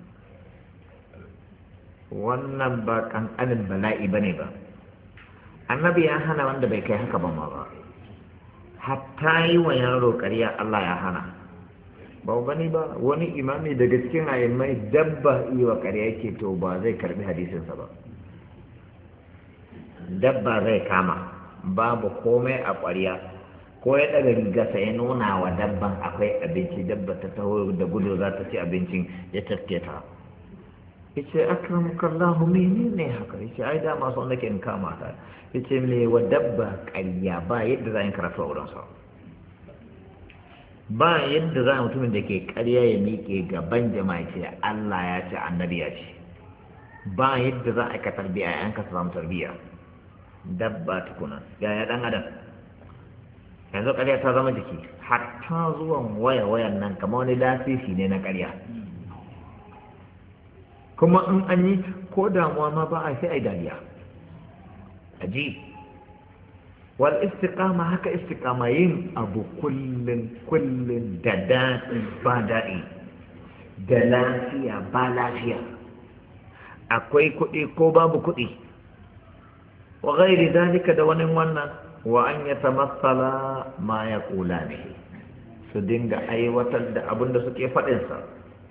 wannan ba kankanin bala'i ba ne ba. annabi ya hana wanda bai kai haka ba ma ba, hatta yi wa yaro ƙarya Allah ya hana. ba gani ba wani imami daga cikin ayyamai dabba yi wa ƙarya yake to ba zai karbi hadisinsa ba. dabba zai kama babu komai a ƙwarya, ko ya ɗaga rigarsa ya nuna wa dabban akwai abinci, dabba ta taho da gudu za ta ci abincin ya taske ta. yace akramukallahu menene haka? yace ai da masu wanda ke in kama ta. yace me wa dabba ƙarya ba yadda za a yi karatu a wurinsa, ba yadda za a mutumin da ke ƙarya ya miƙe gaban jama'a ce Allah ya ce annabi ya ce, ba yadda za a ka tarbiya yanka su samu tarbiya. dabba tukuna yaya dan adam yanzu ƙarya ta zama jiki, hatta zuwan wayan nan kamar wani lasisi ne na ƙarya. kuma in an yi ko damuwa ma ba a sai a yi dariya aji. wal istiqama haka istiqama yin abu kullun da daɗi ba daɗi, da lafiya ba lafiya, akwai kuɗi ko babu kuɗi, wa ghairi dalika da wani wannan. wa an yatamassala ma yaqulani, su dinga aiwatar da abin da suke faɗinsa.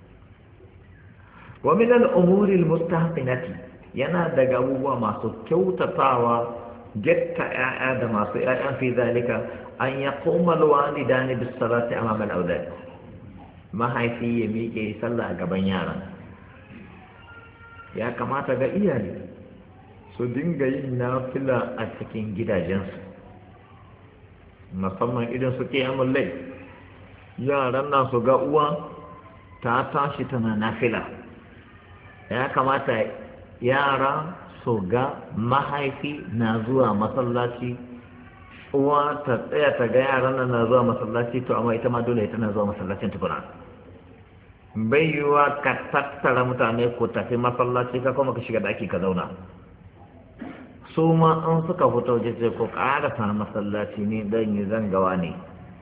wa min al-umuri al-mustahqinati, yana daga abubuwa masu kyautatawa getta ƴaƴa da masu ƴaƴan fi zalika an yaquma al-walidani bis salati amama al-awlad, mahaifi ya miƙe sallah a gaban yaran. ya kamata ga iyaye su dinga yin nafila a cikin gidajensu, musamman idan su kiyamun lai. Yaran na su ga uwa ta tashi tana nafila, ya kamata yara su ga mahaifi na zuwa masallaci, uwa ta tsaya ta ga yaran nan na zuwa masallaci, to amma ita ma dole tana zuwa masallacin tukuna. Bai yiwuwa ka tattara mutane ko tafi masallaci ka kuma ka shiga daki ka zauna. Su ma an suka fito waje ko ƙarasa masallaci ne don yi zangawa ne.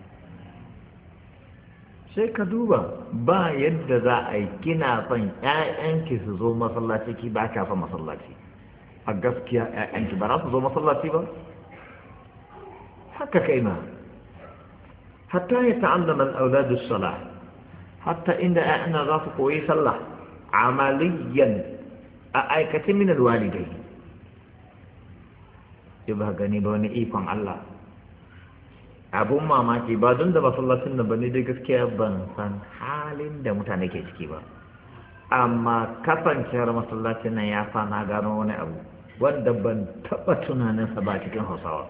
Sai ka duba ba yadda za a yi kina son ƴaƴanki su zo masallaci ki ba ka son masallaci. A gaskiya ƴaƴanki ba za su zo masallaci ba? Haka kai ma. Hatta ya ta'allama al-auladu as-salah. Hatta inda ƴaƴana za su koyi sallah amaliyan a aikace min al-walidai. Ba gani ba wani ikon Allah. Abun mamaki ba don da masallacin nan ba ne dai gaskiya ban san halin da mutane ke ciki ba, amma kasancewar masallacin nan ya fa na gano wani abu wanda ban taɓa tunaninsa ba cikin Hausawa.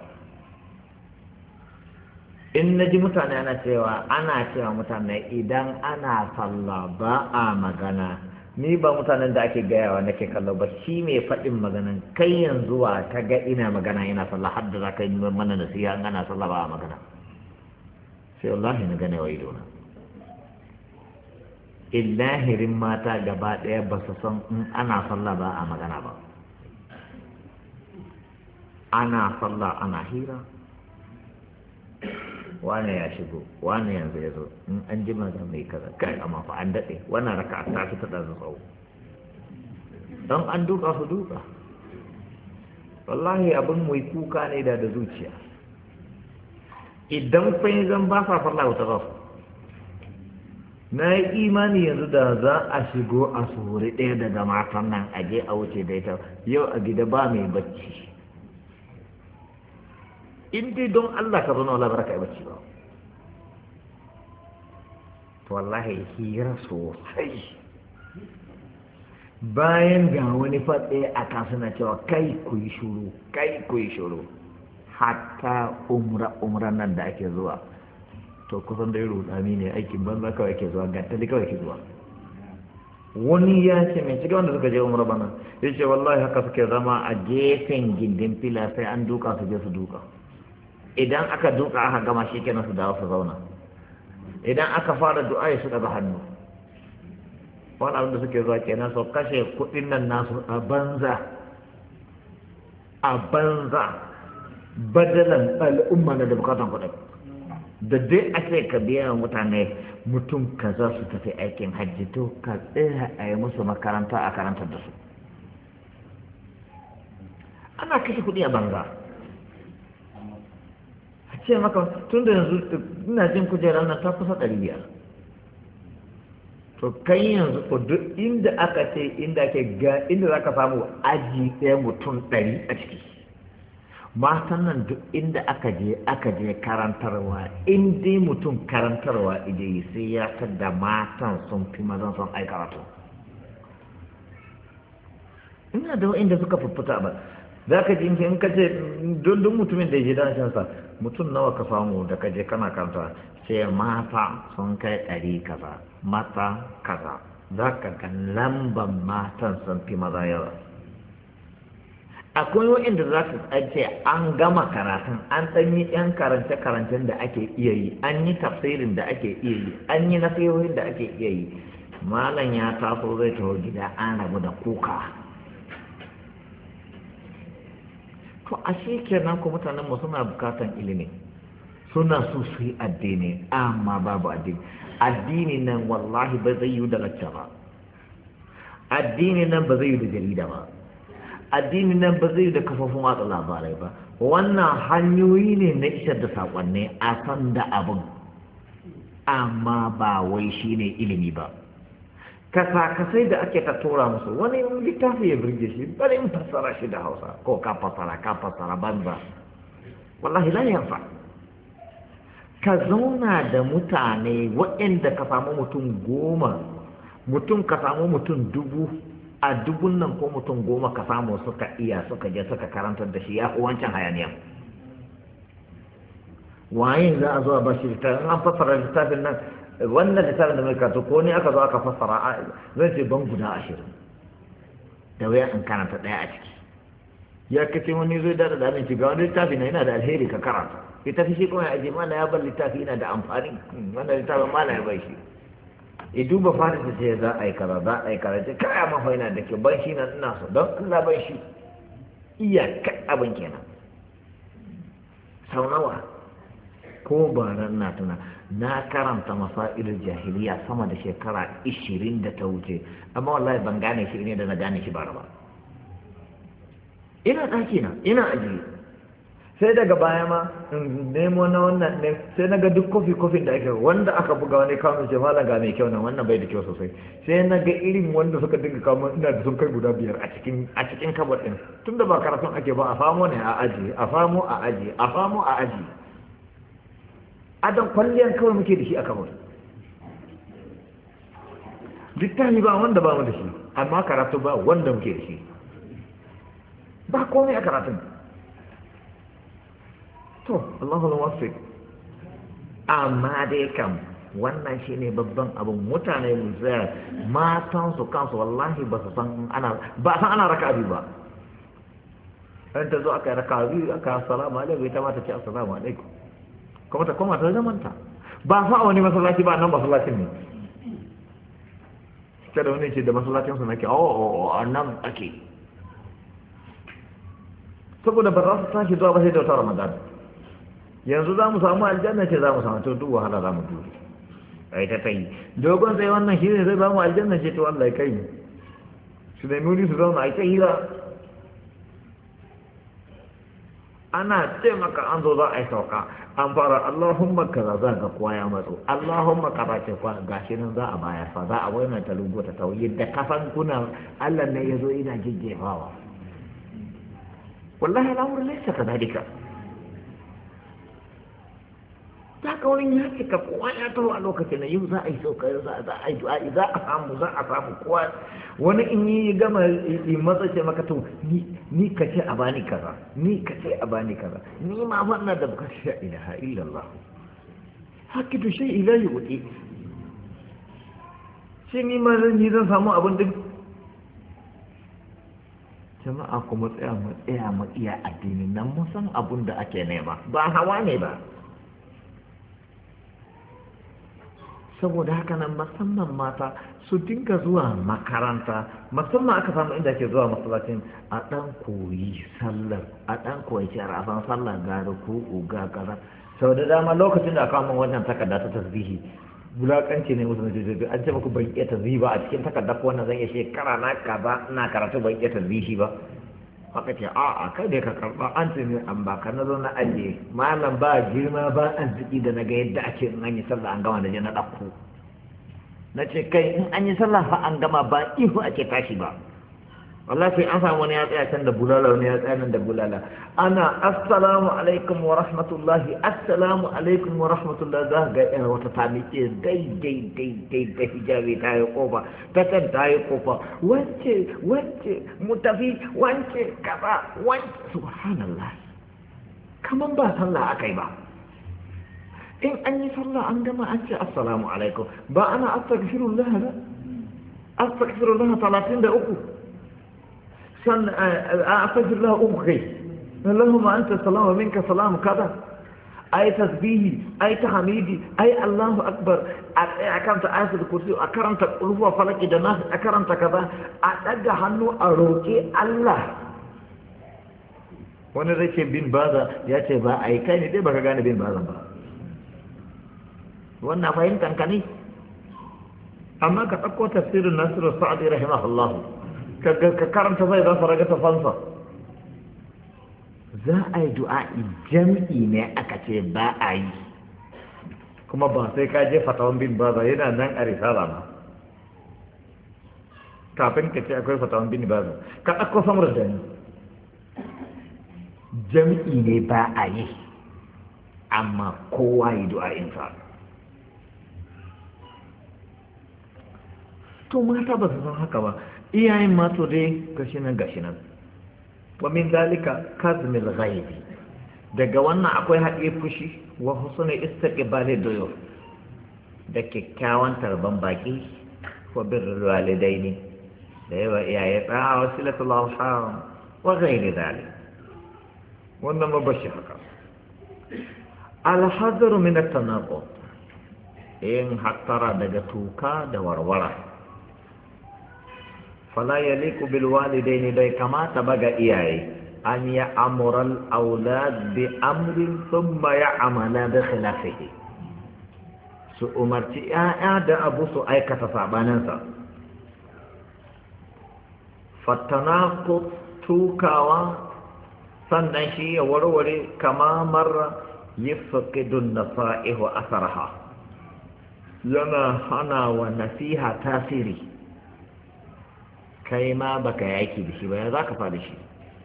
In na ji mutane ana cewa mutane idan ana sallah ba a magana, ni ba mutanen da ake gayawa nake kallo ba, shi mai faɗin maganan kai yanzu wa ta ga ina magana ina sallah har da za ka yi mana nasiha in ana sallah ba a magana. Sai wallahi na gane wa idona. Illahirin mata gaba ɗaya ba su san in ana sallah ba a magana ba. Ana sallah ana hira, wane ya shigo, wane yanzu ya zo, in an ji maza mai kaza kai amma fa an daɗe wannan raka ta fi taɗa tsawo don an duka su duka. Wallahi abin mai kuka ne da zuciya. Idan fai zan ba sa sallah wata zasu, na yi imani yanzu da za a shigo a suri ɗaya daga matan nan a je a wuce da ita yau a gida ba mai bacci. In dai don Allah ka zauna wala baraka yi bacci ba. To wallahi hira sosai. Bayan ga wani fatse a kasuna cewa kai ku yi shuru, hatta umra nan da ake zuwa, to kusan da yi rudani ne, aikin banza kawai ke zuwa, gattali kawai ke zuwa. Wani ya ce mai cikin wanda suka je umra bana, ya ce wallahi haka suke zama a gefen gindin fila sai an duka su je su duka. Idan aka duka aka gama shi kenan su dawo su zauna. Idan aka fara du'a su daga hannu. Wani abin da suke zuwa kenan su kashe kuɗin nan nasu a banza, badalan al'umma na da bukatan kuɗin. Da dai ake ka biya mutane mutum kaza su tafi aikin hajji, to ka tsaya a yi musu makaranta a karantar da su. Ana kashe kuɗi a banza. Ce maka tun da yanzu ina jin kujerar nan ta kusa 500. To kai yanzu ko duk inda aka ce inda za ka samu aji ɗaya mutum 100 a ciki. Matan nan duk inda aka je karantarwa, in dai mutum karantarwa ije sai ya da matan sun fi mazan son ai karatu. Ina da wa'inda suka fuffuta ba. Za ka ji in ka ce don mutumin da ya je dashensa mutum nawa ka samu da ka je kana kanta sai mata sun kai 100 kaza, mata kaza, za ka ga lamban matan sun fi maza yawa. Akwai waɗanda za su ce an gama karatun, an ɗan yi ‘yan karance-karancen da ake iya yi, an yi tafsirin da ake iya yi, an yi nasihohin da ake iya yi. Malam ya taso zai taho gida an rabu da kuka. To ashe kenan ku mutanen mu suna bukatan ilimi, suna so su yi addini amma babu addini. Addini nan wallahi ba zai yi da lacca ba, addini nan ba zai yi da jarida ba, addini nan ba zai yi da kafofin watsa labarai ba. Wannan hanyoyi ne na isar da saƙonni a san da abin, amma ba wai shi ne ilimi ba. Kasa-kasai da ake ka tura musu wani littafi ya birge shi, bari in fassara shi da Hausa, ko ka fassara banza, wallahi la yanfa. Ka zauna da mutane waɗanda ka samu mutum 10, ka samu mutum 1000 a dubun nan ko mutum 10 ka samu suka iya suka je suka karantar da shi ya fi wancan hayaniya. Waye za a zo a bashi littafin an fassara littafin nan wannan littafin da mai karatu ko ne aka zo aka fassara zai ce ban guda 20 da waya in karanta ɗaya a ciki. Ya kace wani zai da da aminci ga wani littafi na yana da alheri ka karanta littafi shi kuma ya aje mana ya bar littafi yana da amfani wannan littafin mana ya bai shi ya duba fata ta ce za a yi kaza za a yi kaza ce kaya mafa yana da kyau ban shi na ina so don Allah ban shi iya kai abin kenan. Sau nawa ko ba ran na tuna na karanta masailul jahiliya sama da shekara 20 da ta wuce amma wallahi ban gane shi ne da na gane shi bara ba. Ina ɗaki na ina ajiye sai daga baya ma nemo na wannan ne sai na ga duk kofin da ake wanda aka buga wani kawo ce malam ga mai kyau nan wannan bai da kyau sosai sai na ga irin wanda suka dinga kawo ina da sun kai guda 5 a cikin kabar din tunda ba karatun ake ba a famo ne a ajiye a famo a ajiye a famo a ajiye adan kwalliyan kawai muke da shi a kabar littafi ba wanda ba mu da shi amma karatu ba wanda muke da shi ba komai a karatun. To Allahu muwaffiq amma dai kam wannan shine babban abin mutane mu tsaya matan su kansu wallahi ba su san ana raka biyu ba. An ta zo aka raka biyu aka assalamu alaikum ita ma ta ce assalamu alaikum kuma ta koma ta zamanta ba fa wani masallaci ba nan masallacin ne kada wani ce da masallacin su nake nan ake saboda ba za su tashi zuwa ba sai da wata Ramadan yanzu za mu samu aljanna ce za mu samu to duk wahala za mu dole ai ta tai dogon sai wannan shi ne zai ba mu aljanna ce to Allah ya kai mu su da nuni su zauna ai ta hira ana ce maka an zo za a yi sauka an fara Allahumma kaza za ga kowa ya matso Allahumma kaza ce kwa gashi nan za a bayar fa za a waina ta lugo ta tauye da kafan kuna Allah ne ya zo ina jijjefawa wallahi al'amur laysa kadhalika ta kawai ya ce ka kowa ya taho a lokacin yau za a yi sauka za a yi du'a za a samu kowa wani in yi gama in matsa ce maka to ni ka ce a bani kaza ni ka ce a bani kaza ni ma wannan da baka ce ilaha illallah hakitu shay ila yuti shi ni ma zan samu abin din jama'a kuma tsaya mu iya addini nan mun san abun da ake nema ba hawa ne ba saboda haka nan musamman mata su dinga zuwa makaranta musamman aka samu inda ke zuwa masallacin a dan koyi sallar a dan koyi sharaban sallar ga ruku ga kaza sau da dama lokacin da aka mun wannan takarda ta tasbihi bulakanci ne musu naje an ce muku ban iya tasbihi ba a cikin takarda ko wannan zan iya shekara na kaza ina karatu ban iya tasbihi ba haka ce a kai da ka karba an ce ne an baka na zo na ajiye malam ba girma ba arziki da naga yadda ake in an yi sallah an gama da je na ɗauko na ce kai in an yi sallah fa an gama ba ihu ake tashi ba wallahi sai an samu wani ya tsaya can da bulala wani ya tsaya nan da bulala ana assalamu alaikum wa rahmatullahi assalamu alaikum wa rahmatullahi za ga yan wata ta miƙe dai da hijabi ta yi kofa ta can ta yi kofa wance mu tafi wance kaza wance subhanallah kaman ba sallah akai ba in an yi sallah an gama an ce assalamu alaikum ba ana astaghfirullah ba astaghfirullah 33 أستغفر الله أبغي اللهم أنت السلام ومنك السلام كذا أي تسبيحي أي تحميدي أي الله أكبر أكرمت آية الكرسي أكرمت الألوة فلك دناس أكرمت كذا أتجه عنه أروكي الله wani zai ce bin baza ya ce ba a yi kai ne dai baka gane bin bazan ba wannan fahimtar ka ne amma ka ɗauko tafsirin nasiru sa'adi rahimahullahu ka karanta zai za su raga tafansa za a yi du'a'i jam'i ne aka ce ba a yi kuma ba sai ka je fatawan bin baza yana nan a risala ba kafin ka ce akwai fatawan bin baza ka ɗauko samar da ni jam'i ne ba a yi amma kowa yi du'a'insa to mata ba su san haka ba iyayen mato dai gashi nan wa min zalika kazmil ghaibi daga wannan akwai haɗe fushi wa husnul istiqbali duyur da kyakkyawan tarban baki wa birrul walidaini da yawa iyaye tsawa wasilatul arham wa ghairi zalik wannan mabashi haka al-hadr min at-tanaqud in hattara daga tuka da warwara fala yaliqu bil walidaini bai kamata baga iyaye an ya amural aulad bi amrin thumma ya'mala bi khilafihi su umarci ‘ya'ya da abu su aikata saɓaninsa fattana ko tukawa sannan shi ya warware kama marra yi faƙidun na fa'ihu asarha yana hana wa nasiha tasiri kai ma baka yaki da shi ba ya za ka faɗi shi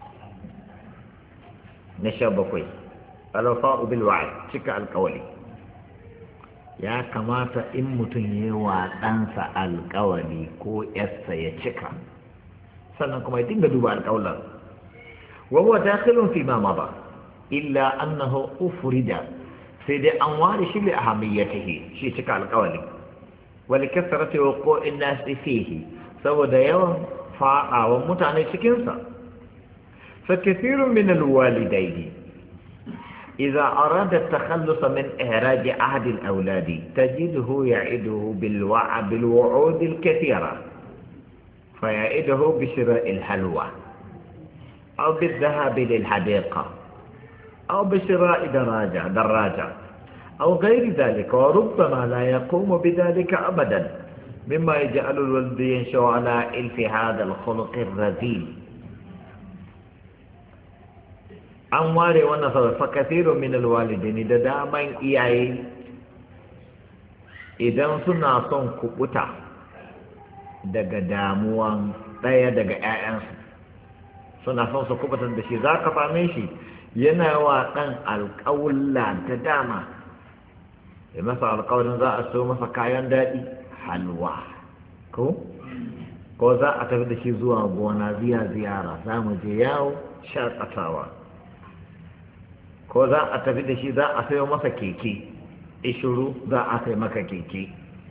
na 17 alfa'u bil wa'd cika alƙawari ya kamata in mutum ya yi wa ɗansa alƙawari ko yarsa ya cika sannan kuma ya dinga duba alƙawalan wawa dakhilun fi ma ba illa annahu ufrida sai dai an ware shi li ahamiyatihi shi cika alƙawari wal kasrati wuqu'in nas fihi saboda yawan fa'awan mutane cikin sa fa kathirun min alwalidaini إذا أراد التخلص من إهراج أحد الأولاد تجده يعده بالوعود الكثيرة فيعده بشراء الحلوى أو بالذهاب للحديقة أو بشراء دراجة أو غير ذلك وربما لا يقوم بذلك أبدا مما يجعل الولد ينشأ على إلف هذا الخلق الرذيل an ware wannan fa kathirun min alwalidaini da daman iyaye idan suna son kubuta daga damuwan daya daga ƴaƴansu suna son su kubuta da shi zaka fame shi yana wa dan alƙawla da dama ya masa alƙawarin za a so masa kayan daɗi halwa ko za a tafi da shi zuwa gona ziyara za mu je yawo shakatawa ko za a tafi da shi za a sayo masa keke ishuru za a sai maka keke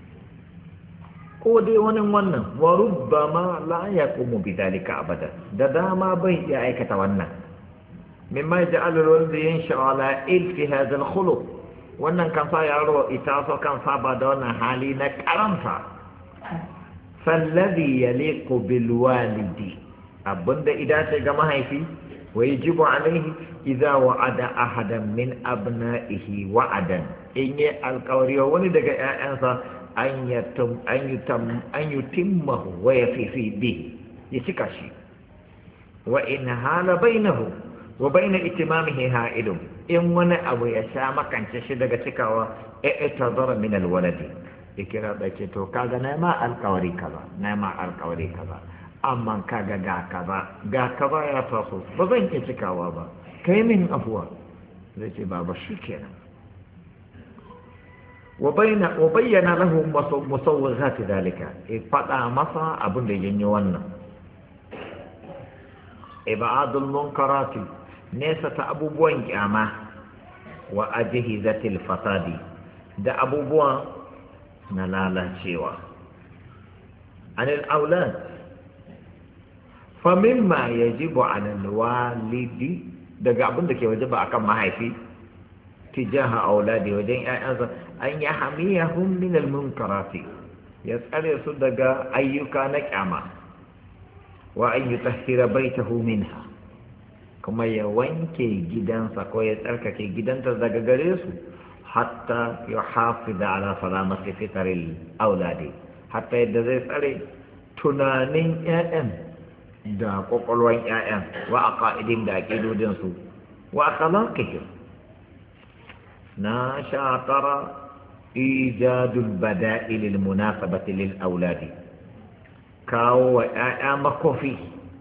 ko dai wani wannan wa rubbama la yaqumu bidalika abada da dama bai iya aikata wannan mimma yaj'alu al-walad yansha ala ilfi hadha al-khuluq wannan kan sa yaro ita so kan saba da wannan hali na karanta falladhi yaliqu bil walidi abunda idan sai ga mahaifi ويجب عليه إذا وعد أحدا من أبنائه وعدا إن القوري ولدك أنسى أن يتمه ويفي به يتكشي وإن حال بينه وبين إتمامه هائل إن وانا أبو يسامة كان تشدك تكاوى اعتذر من الولد إكرا بيتو كذا نما القوري كذا amma kaga ga kaza ya taso ba zan iya cikawa ba kai min afuwa zai ce baba shi kenan wa bayyana lahu musawwirati dalika fada masa abin da yanyo wannan ibadul munkarati nesa ta abubuwan kyama wa ajhizatil fasadi da abubuwan na lalacewa anil aulad famimma yajibu ala alwalidi daga abin da ke wajaba akan mahaifi tijaha auladi wajen ƴaƴansa an ya hamiyahum min almunkarati ya tsare su daga ayyuka na kyama wa an yutahhira baitahu minha kuma ya wanke gidansa ko ya tsarkake gidanta daga gare su hatta yuhafiza ala salamati fitaril auladi hatta yadda zai tsare tunanin ƴaƴan da kwakwalwan ƴaƴan wa a ƙa'idin da aƙidodinsu wa akhlaqihim na 19 ijadul bada'il al munasabati lil auladi kawo wa ƴaƴa makofi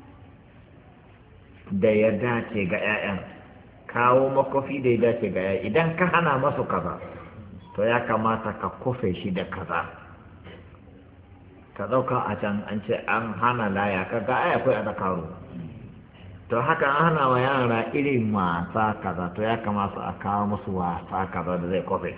da ya dace ga ƴaƴan kawo makofi da ya dace ga ƴaƴa idan ka hana masu kaza to ya kamata ka kofe shi da kaza ka ɗauka a can an ce an hana laya kaga ai akwai a zakaru to haka an hana wa yara irin wasa kaza to ya kamata a kawo musu wasa kaza da zai kofe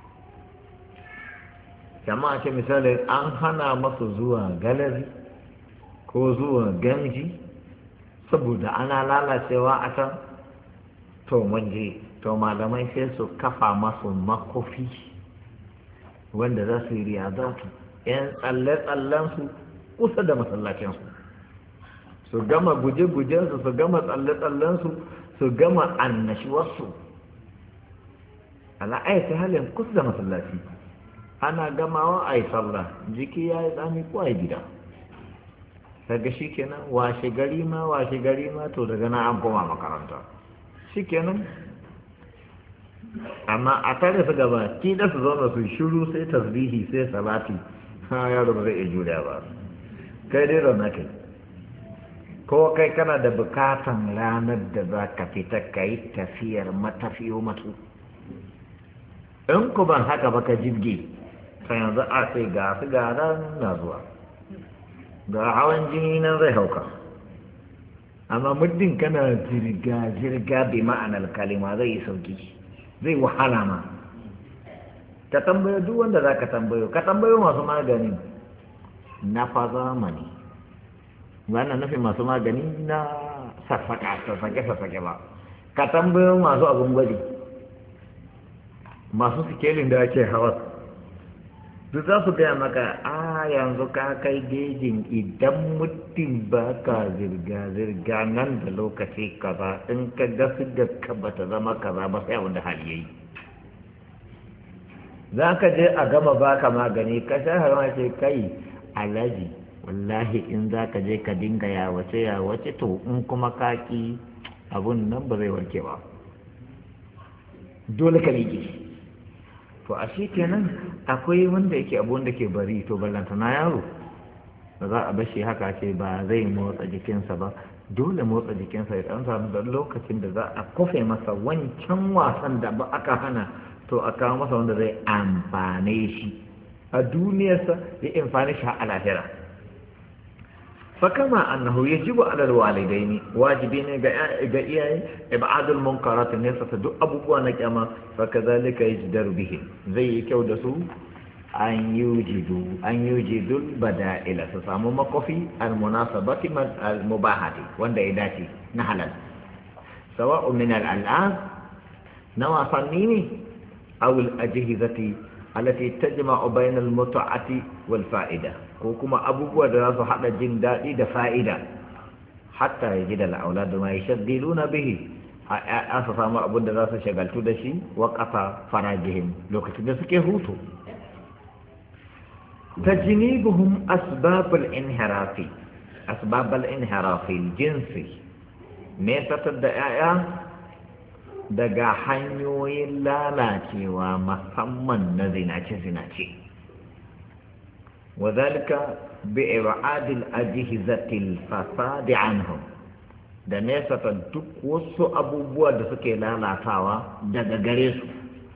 jama'a ce misali an hana masu zuwa galari ko zuwa gamji saboda ana lalacewa a can to manje to malamai sai su kafa masu makofi wanda za su yi riyazatu yan tsalle-tsallensu kusa da masallacinsu su gama guje-gujensu su gama tsalle-tsallensu su gama annashuwarsu ala'ayyata halin kusa da masallaci ana gamawa a yi sallah jiki ya yi tsami ko a gida daga shi kenan washe gari ma to daga na an koma makaranta shi kenan amma a tare su gaba ki da su zauna su shiru sai tasbihi sai salati ha yaro ba zai iya juriya ba kai dai rauna kai ko kai kana da bukatan ranar da za ka fita ka yi tafiyar matafiyo matu in ku ban haka ba ka jirgi sai yanzu a sai ga su gara na zuwa ga hawan jini nan zai hauka amma muddin kana jirga bi ma'anar kalima zai yi sauki zai wahala ma ka tambayo duk wanda za ka tambayo masu magani na fa zamani wannan nufin masu magani na sassaƙe ba ka tambayo masu abin gwaji masu sikelin da ake hawa duk za su gaya maka a yanzu ka kai gejin idan mutum ba ka zirga-zirga nan da lokaci kaza in ka gasu da ka bata zama kaza ba sai wanda hali yayi za ka je a gama baka magani ka sha harama ce kai alaji wallahi in za ka je ka dinga yawace to in kuma kaki abun nan ba zai warke ba dole ka rike to a shi kenan akwai wanda yake abun da ke bari to ballanta na yaro ba za a bashi haka ce ba zai motsa jikinsa ba dole motsa jikinsa ya ɗan samu da lokacin da za a kofe masa wancan wasan da ba aka hana to a kawo masa wanda zai amfane shi a duniyarsa ya amfani shi a lahira فكما أنه يجب على الوالدين واجبين إياه إبعاد المنكرات الناس تدو أبوان كما فكذلك يجدر بهم زي كودسو أن يوجدوا البدائل سسامو مقفي المناسبة المباحة واندئداتي نحلا سواء من الألعاب نوع صنيني أو الأجهزة التي تجمع بين المتعة والفائدة ko kuma abubuwa da za su haɗa jin daɗi da fa'ida hatta ya ji da la'auladu ma ya shaddilu na bihi a su samu abin da za su shagaltu da shi wa ƙasa farajihim lokacin da suke hutu ta jinibuhum asbabul inhirafi jinsi ne tattar da 'ya'ya daga hanyoyin lalacewa musamman na zinace-zinace وذلك بإبعاد الأجهزة الفساد عنهم da nesa ta duk wasu abubuwa da suke lalatawa daga gare su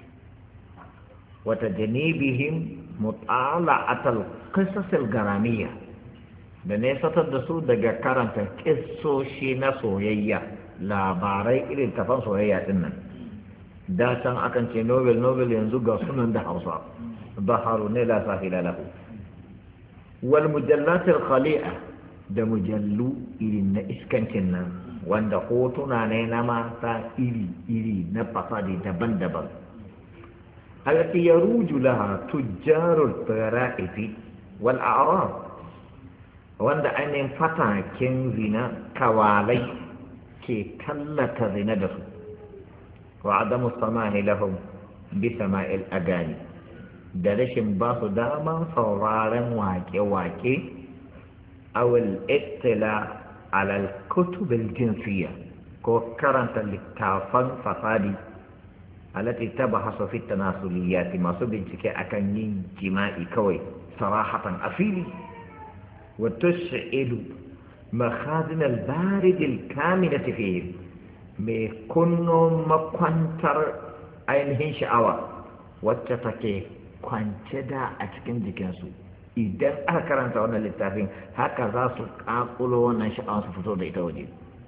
wata janibihim mutala'atal qisasil garamiya da nesa ta da su daga karanta kissoshi na soyayya labarai irin tafan soyayya din nan da can akan ce nobel yanzu ga sunan da Hausa baharu ne la sahila lahu wal mujallatil khali'a da mujallu irin na iskancin nan wanda hotuna ne na mata iri na fasadi daban-daban alati yaruju laha tujjarul tara'ifi wal a'rab wanda ainihin fatakin zina kawalai ke tallata zina da su wa adamu samani lahum bi sama'il agani da rashin ba su daman sauraren wake-wake awul ittila alal kutubil jinsiya ko karanta littafan fasadi alati tabahasu fi tanasuliyati masu bincike akan yin jima'i kawai sarahatan afili wa tush'ilu makhazin al-barid al-kamilati fihi mai kunno makwantar ainihin sha'awa wacce take kwance da a cikin jikinsu idan aka karanta wannan littafin haka za su kakulo wannan sha'awar su fito da ita waje.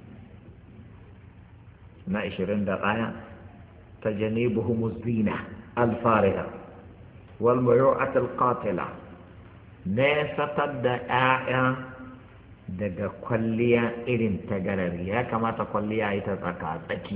na 21 tajanibuhum az-zina al-fariha wal muyu'at al-qatila ne satar da ƴaƴa daga kwalliya irin ta garari. Ya kamata kwalliya ita tsaka tsaki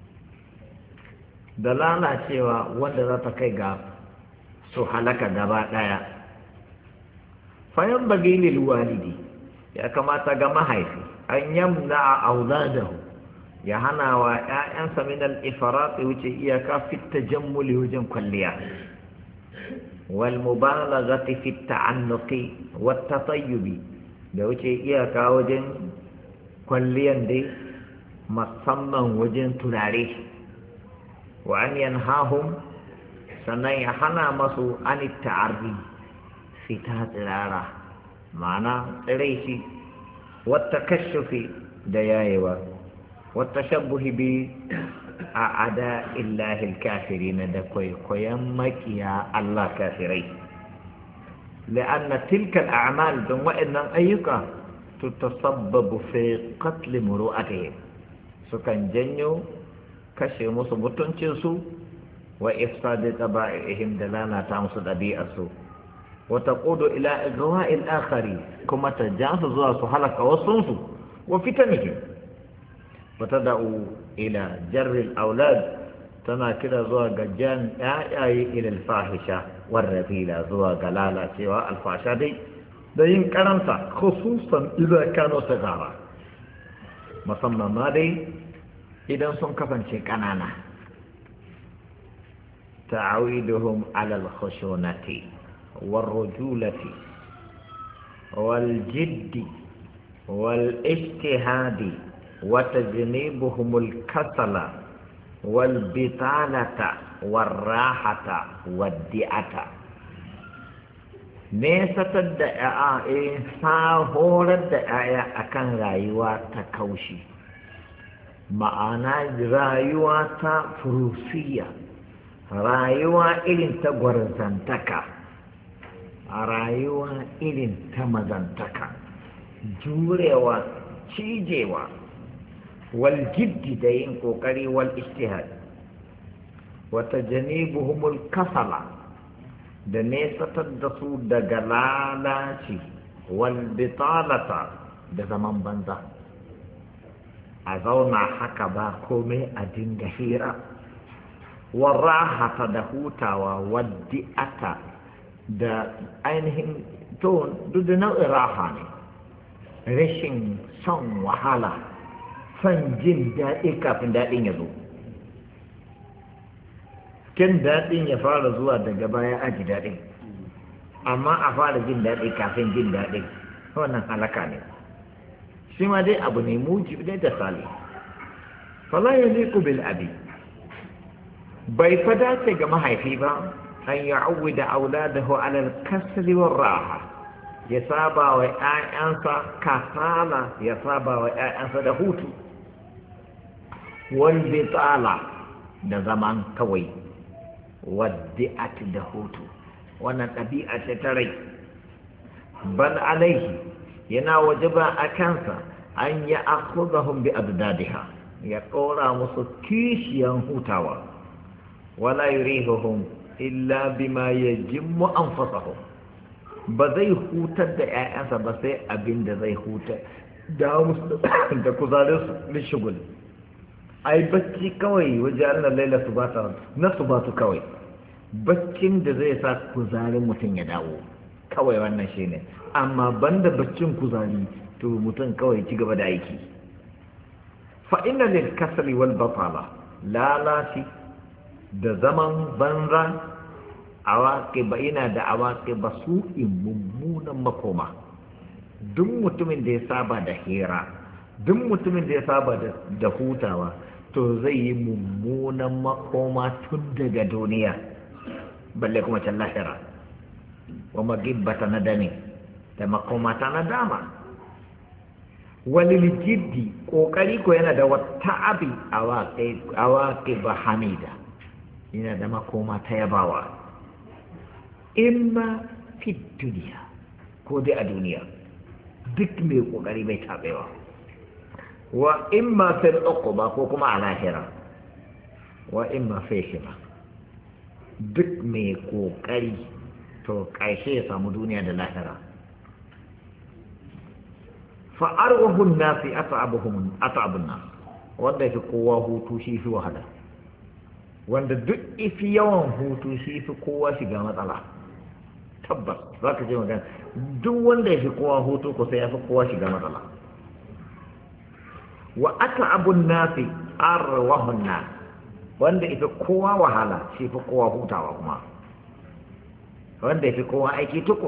da lalacewa wanda za ta kai ga su halaka gaba ɗaya. fayan bagi lil walidi, ya kamata ga mahaifi an yamna a auladahu, ya hana wa ‘ya'yansa min al-ifrat wuce iyaka fit tajammuli wajen kwalliya, wal mubalaghati fit ta'annuqi wat tatayyubi, da wuce iyaka wajen kwalliyan dai musamman wajen turare. wa an yanhahum, sannan ya hana masu an ta'arri fita tsirara, ma'ana tsiraici, wata kashufi da yayewa, wata shabbuhi bi a ada illahil kafiri na da kwaikwayon makiya Allah kafirai. la'anna tilka al'amal, don waɗannan ayyuka tutasabbabu fi qatl muru'atihim, sukan janyo kashe musu mutuncinsu wa ifsadi taba'ihim, da lalata musu ɗabi'arsu, wa taqudu ila igwa'il akhari, kuma ta jasu zuwa su halaka wasunsu wa fitanihim, wa tad'u ila jarri al-awlad, tana kira zuwa ga jan ƴaƴaye ila al-fahisha war rabila, zuwa ga lalacewa alfasha dai da yin karanta, khususan idan kano sagara, musamman ma dai idan sun kasance ƙanana. ta'awiduhum ala al-khushunati war-rujulati wal-jiddi wal-ijtihadi wa tajnibuhum al-kasala wal-bitalata war-rahata wad-di'ata. nesatar da ya'a sa horar da ya'ya akan rayuwa ta kaushi, ma'ana rayuwa ta furusiya, rayuwa irin ta gwarzantaka, rayuwa irin ta mazantaka, jurewa, cijewa, wal jiddi da yin kokari, wal ijtihad, wa tajnibuhumul kasala, da nesatar da su daga lalaci, wal bitalata, da zaman banza, a zauna haka ba komai a dinga hira, warahata da hutawa, waddi'ata da ainihin to duk da nau'in raha ne, rashin son wahala, son jin daɗi kafin daɗin ya zo. Kin daɗin ya fara zuwa daga baya a ji daɗin, amma a fara jin daɗi kafin jin daɗin, wannan halaka ne. shi ma dai abu ne mujib dai da sali. fala yaliqu bil abi, bai fada ce ga mahaifi ba an ya'awwida auladahu ala al-kasli war raha, ya saba wa ƴaƴansa kasala, ya saba wa ƴaƴansa da hutu, wal bitala, da zaman kawai, waddi'at da hutu, wannan ɗabi'a ce ta rai. bal alaihi, yana wajaba a kansa an ya akhudahum bi adadiha, ya ɗora musu kishiyan hutawa, wala yurihuhum illa bima yajimmu anfusahum, ba zai hutar da ƴaƴansa ba sai abin da zai hutar da musu da kuzarin su lishugul. ai bacci kawai waje Allah laila subata na subatu kawai, baccin da zai sa kuzarin mutum ya dawo kawai, wannan shine. amma banda baccin kuzari to mutum kawai ci gaba da aiki. fa inna lil kasali wal batala, lalaci da zaman banza awaqiba, ina da awaqiba su'in, mummunan makoma. duk mutumin da ya saba da hira, duk mutumin da ya saba da hutawa, to zai yi mummunan makoma tun daga duniya, balle kuma can lahira. wa magibbata nadami, da makoma ta nadama. walil jiddi, kokari ko yana da wata abi awaqiba hamida, yana da makoma ta yabawa. imma fi duniya, ko dai a duniya duk mai kokari bai tabewa wa imma fil uquba ko kuma a lahira wa imma fi shima duk mai kokari to karshe ya samu duniya da lahira fa arwahun nasi at'abun nas wanda fi kowa hutu shi fi wahala wanda duk ifi yawan hutu shi fi kowa shiga matsala tabbas za ka ce magana duk wanda ya fi kowa hutu ko sai ya fi kowa shiga matsala wa at'abun nasi arwahun nas wanda ifi kowa wahala shi fi kowa hutawa kuma wanda ifi kowa aiki tukun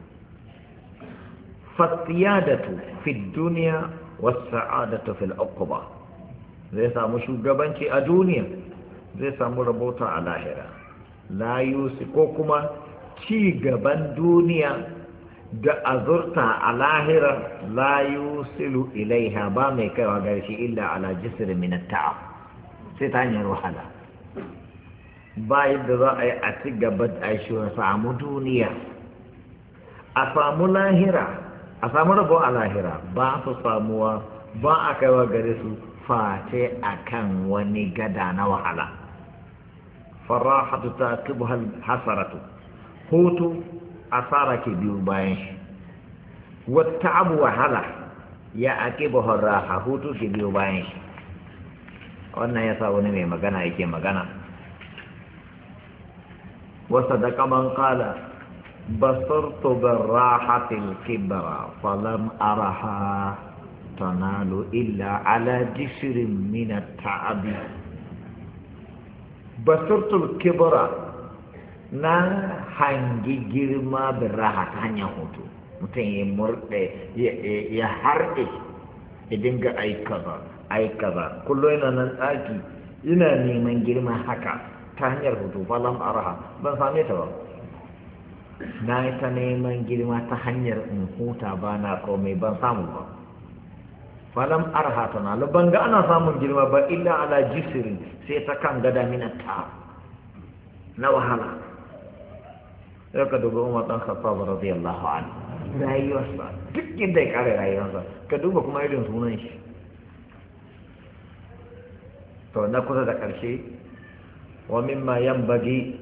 fasiyadatu fi duniya wasa'adatu fil uquba zai samu shugabanci a duniya zai samu rabota a lahira la yusi ko kuma ci gaban duniya da azurta a lahira la yusilu ilaiha ba mai kaiwa garshi illa ala jisr min at-ta'ab sai ta hanyar wahala ba yadda za a yi a ci gaba da shi samu duniya a samu lahira a samu rabo a lahira ba su samuwa ba a kaiwa gare su face a kan wani gada na wahala farahatu ta kibuhal hasaratu hutu asara ke biyu bayan shi wata abu wahala ya akibuhar raha hutu ke biyu bayan shi wannan ya sa wani mai magana yake magana wasa da kaman kala بصرت بالراحة الكبرى فلم أرها تنال إلا على جسر من التعب بصرت الكبرى نا hangi girma بالراحة hanyar hutu mutum ya murɗe ya harɗe ya dinga aikaza kullum yana nan ɗaki ina neman girma haka ta hanyar hutu falam araha ban same ta ba na yi ta neman girma ta hanyar in huta ba na komai ban samu ba falam arha ta na ban ga ana samun girma ba illa ala jisirin sai ta kan gada minata na wahala sai ka duba umar dan khattab radiyallahu anhu rayuwarsa duk inda ya kare rayuwarsa ka duba kuma irin sunan shi to na kusa da karshe wa mimma yanbaghi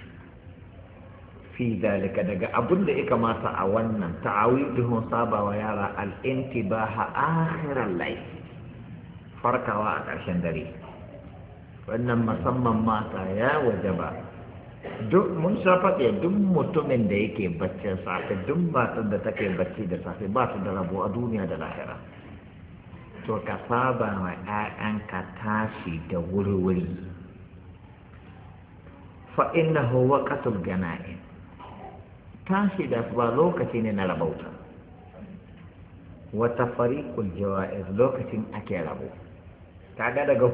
fi dalika daga abin da ya kamata a wannan ta'awidun sabawa yara al-intibaha akhiral layl farkawa a ƙarshen dare wannan musamman mata ya wajaba duk mun sha faɗi duk mutumin da yake baccin safe duk matan da take bacci da safe ba su da rabo a duniya da lahira to ka saba wa ƴaƴanka tashi da wuri-wuri fa innahu waqtul ganaim tashi da ba lokaci ne na rabauta wata fariƙul jawa'iz lokacin ake rabo kaga daga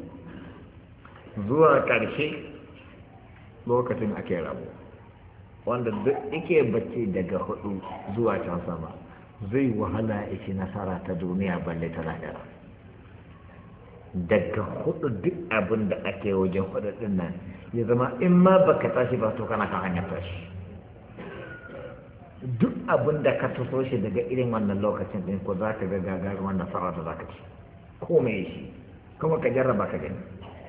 4 zuwa ƙarshe lokacin ake rabo wanda duk ike bacci daga 4 zuwa can sama zai wahala ishi nasara ta duniya balle ta lahira daga 4 duk abin da ake wajen 4 din nan ya zama in ma baka tashi ba to kana kan hanyar tashi duk abin da ka taso shi daga irin wannan lokacin ɗin ko za ka ga gagarumar nasara da za ka ci ko mai shi kuma ka jarraba ka gani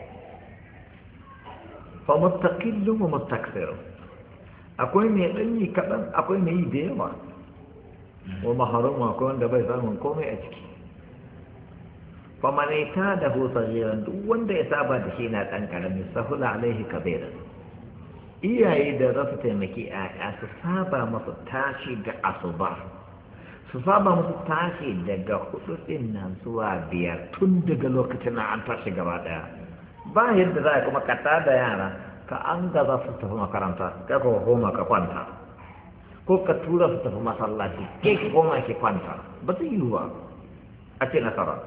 fa mustaqillun wa mustaqsir akwai mai ɗanyi kaɗan akwai mai yi da yawa wa maharum akwai wanda bai samun komai a ciki fa manaita da hu sajiran duk wanda ya saba da shi na ɗan ƙarami sahula alaihi kabiran iyaye da za su taimaki ‘ya'ya su saba masu tashi da asuba su saba masu tashi daga 4 ɗin nan zuwa 5 tun daga lokacin na an tashi gaba ɗaya ba yadda za a kuma kata da yara ka an gaza su tafi makaranta kai ka koma ka kwanta ko ka tura su tafi masallaci ke ki koma ki kwanta ba zai yi ba a ce nasara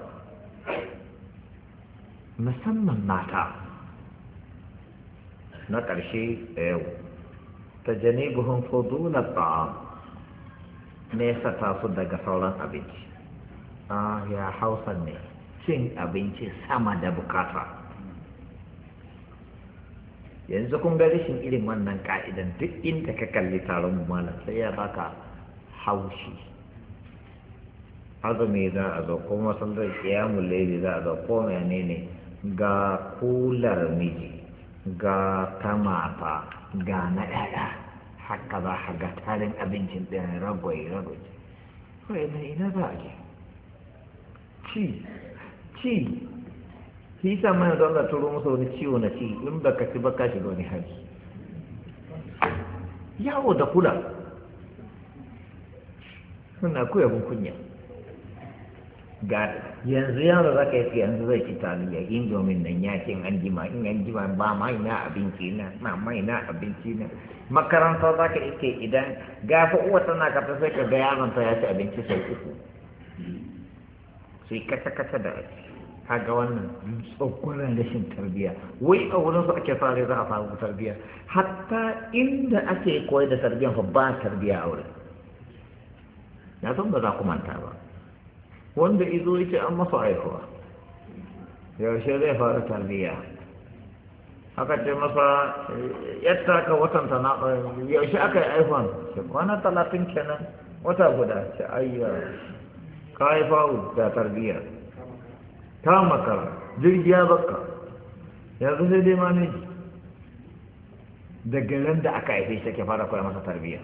musamman mata na ƙarshe da yau ta janibuhun fudular ta'am nesa ta su daga sauran abinci ya hausa ne cin abinci sama da bukata yanzu kun ga rashin irin wannan ka'idan duk inda ka kalli taron malam sai ya baka haushi. Azumi za a zo ko masallar kiyamun laili za a zo ko menene ga kular miji ga ta mata ga na ɗaya haka za a ga tarin abincin ɗin ragwai kawai na ina za a je ci shi sa mai don da turo musu wani ciwo na ci in baka ci baka shiga wani hali yawo da kula suna koya mun kunya ga yanzu yaro za ka yi yanzu zai ci taliya indomin nan yakin an jima in an jima ba mai na abinci na abinci na makaranta za ka ike idan gafa uwa tana kafa sai ka ga yaron ta ya ci abinci sau uku sai kasa da ake kaga wannan tsokonan rashin tarbiyya wai a wurin su ake fara za a samu tarbiyya hatta inda ake koyar da tarbiyya fa ba tarbiyya a wurin na san ba za ku manta ba wanda izo yake an masa haihuwa yaushe zai fara tarbiyya aka ce masa yadda ka watanta na yaushe aka yi haihuwan ce kwana 30 kenan wata guda ce ayya ka haifa da tarbiyya ta makara jirgi ya baka yanzu sai dai maneji daga ran da aka haife shi ke fara koya masa tarbiyya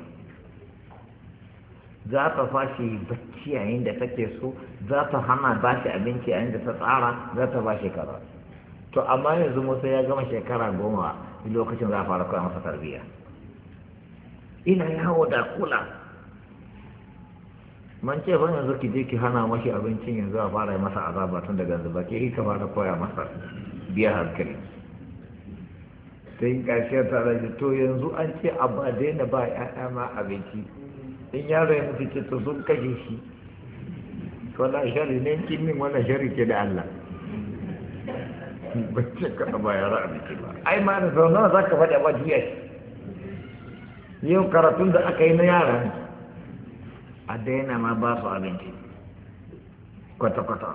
za ta fashi bacci yayin da take so za ta hana ba shi abinci yayin da ta tsara za ta ba shi kaza to amma yanzu musa ya gama shekara 10 lokacin za a fara koya masa tarbiyya ina yawo da kula man ce fa yanzu ki je ki hana mashi abincin yanzu a fara masa azaba tun daga yanzu ba ke ka fara koya masa biya hankali sai ƙarshe ta rage to yanzu an ce a ba daina ba ya'ya ma abinci in yaro ya mutu ce to sun kashe shi wannan shari ne kin min wannan shari ke da Allah ba ce ka ba yara abinci ba ai ma da sau nawa za ka faɗa ba juya shi yau karatun da aka yi na yara ne a daina ma ba su abinci kwata-kwata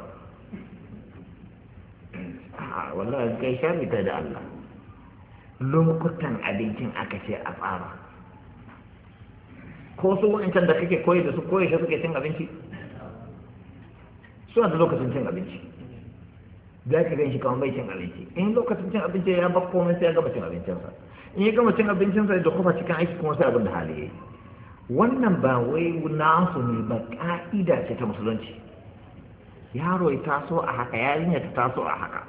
a wallahi kai shari ta da Allah lokutan abincin aka ce a tsara ko su wancan da kake koyi da su koyi shi suke cin abinci suna da lokacin cin abinci za ka gan shi kamar bai cin abinci in lokacin cin abinci ya ba komai sai ya gama cin abincinsa in ya gama cin abincinsa da kuma cikin aiki kuma sai abin da hali ya yi wannan ba wai nasu ne ba ka'ida ce ta musulunci yaro ya taso a haka yarinya ta taso a haka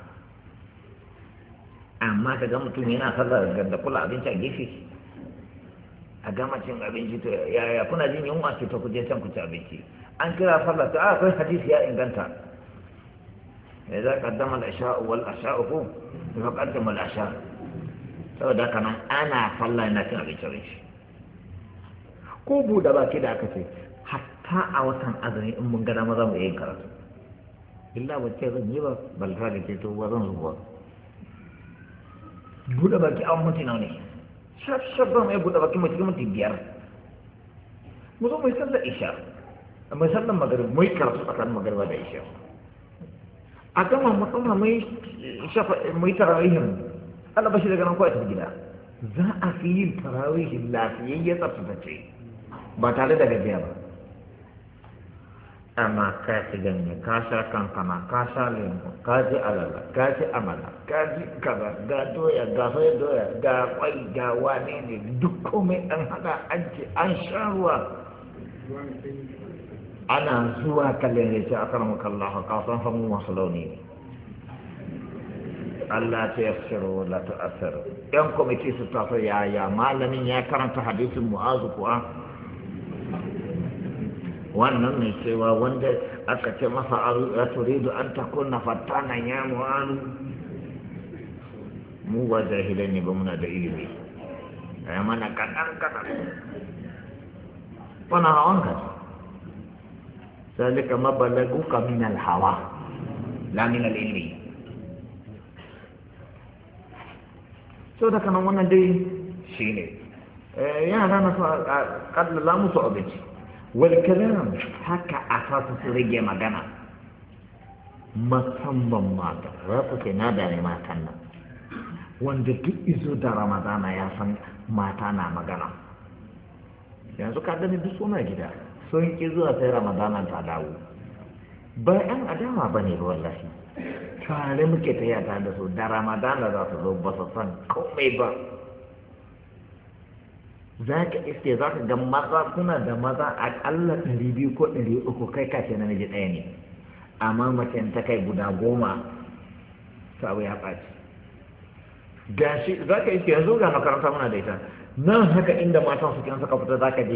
amma ka ga mutum yana sallar da kula abinci a gefe a gama cin abinci to yaya kuna jin yunwa ce ta kuje can ku ci abinci an kira sallar ta akwai hadisi ya inganta ya za kaddama al-asha'u wal asha'u ko fa qaddama al-asha' saboda haka nan ana sallah yana cin abinci ko buɗe baki da aka ce hatta a watan azumi in mun gada maza mu yin karatu illa wacce zan yi ba balta da ke to ba zan zuwa buɗe baki an mutu na ne shaf ba mai buɗe baki mutu mutu 5 mu zo mai sallar isha mai sallar magarib mai karatu tsakanin magariba da isha a gama musamman mai tarawihin Allah bashi daga nan kawai ta gida za a fi yin tarawihin lafiyayya tsaftace ba tare da gajiya ba amma ka ci ganye ka sha kankana ka sha lemu ka ji alala ka ji amala ka ji kaza ga doya ga sai doya ga kwai ga wane ne duk komai an hada an ce an sha ruwa ana zuwa kallon ya ce a karamar kallaha kasan hamu masu launi ne Allah ta yassiru la tu'assiru yan kwamiti su tafi yaya malamin ya karanta hadisin mu'azu kuwa wannan ne cewa wanda aka ce masa ya turidu an takuna fattana ya mu'azu mu ba jahilai ne ba muna da ilimi ya mana kaɗan wani hawan ka ذلك ما بلغوك من الهوى لا من العلم so da kanan wannan dai shine yana na kallala musu abinci wal kalam haka asasu su rage magana musamman mata za ku ce na da ne matan nan wanda duk izo da ramadana ya san mata na magana yanzu ka gani duk suna gida sun ki zuwa sai ramadana ta dawo ba yan adawa ba ne wallahi tare muke ta yata da su da ramadana za su zo ba su san komai ba za ka iske za ka ga maza kuna da maza aƙalla 200 ko 300 kai kace namiji ɗaya ne amma mace ta kai guda 10 sabu ya ɓaci gashi za ka iske yanzu ga makaranta muna da ita nan haka inda matan suke suka fita za ka ji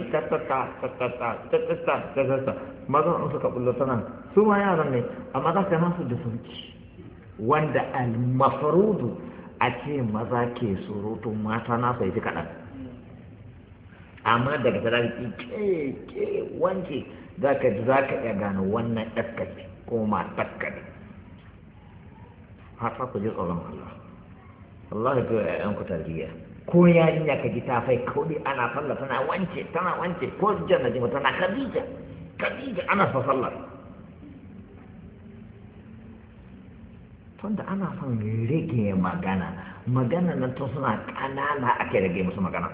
tattata mazan in suka bullo ta nan su ma yaran ne amma za ka nasu da sauki wanda al-mafarudu a ce maza ke surutu mata na sai fi kaɗan amma daga tarari ke wanke za ka iya gano wannan ɗaskaci ko ma ɗaskaci har ku ji tsoron Allah Allah ya zo ya yanku tarbiyya ko yarinya ka ji ta fai kaudi ana sallah tana wance ko janna ji tana Khadija ana fa sallah tunda ana son rage magana nan to suna kanana ake rage musu magana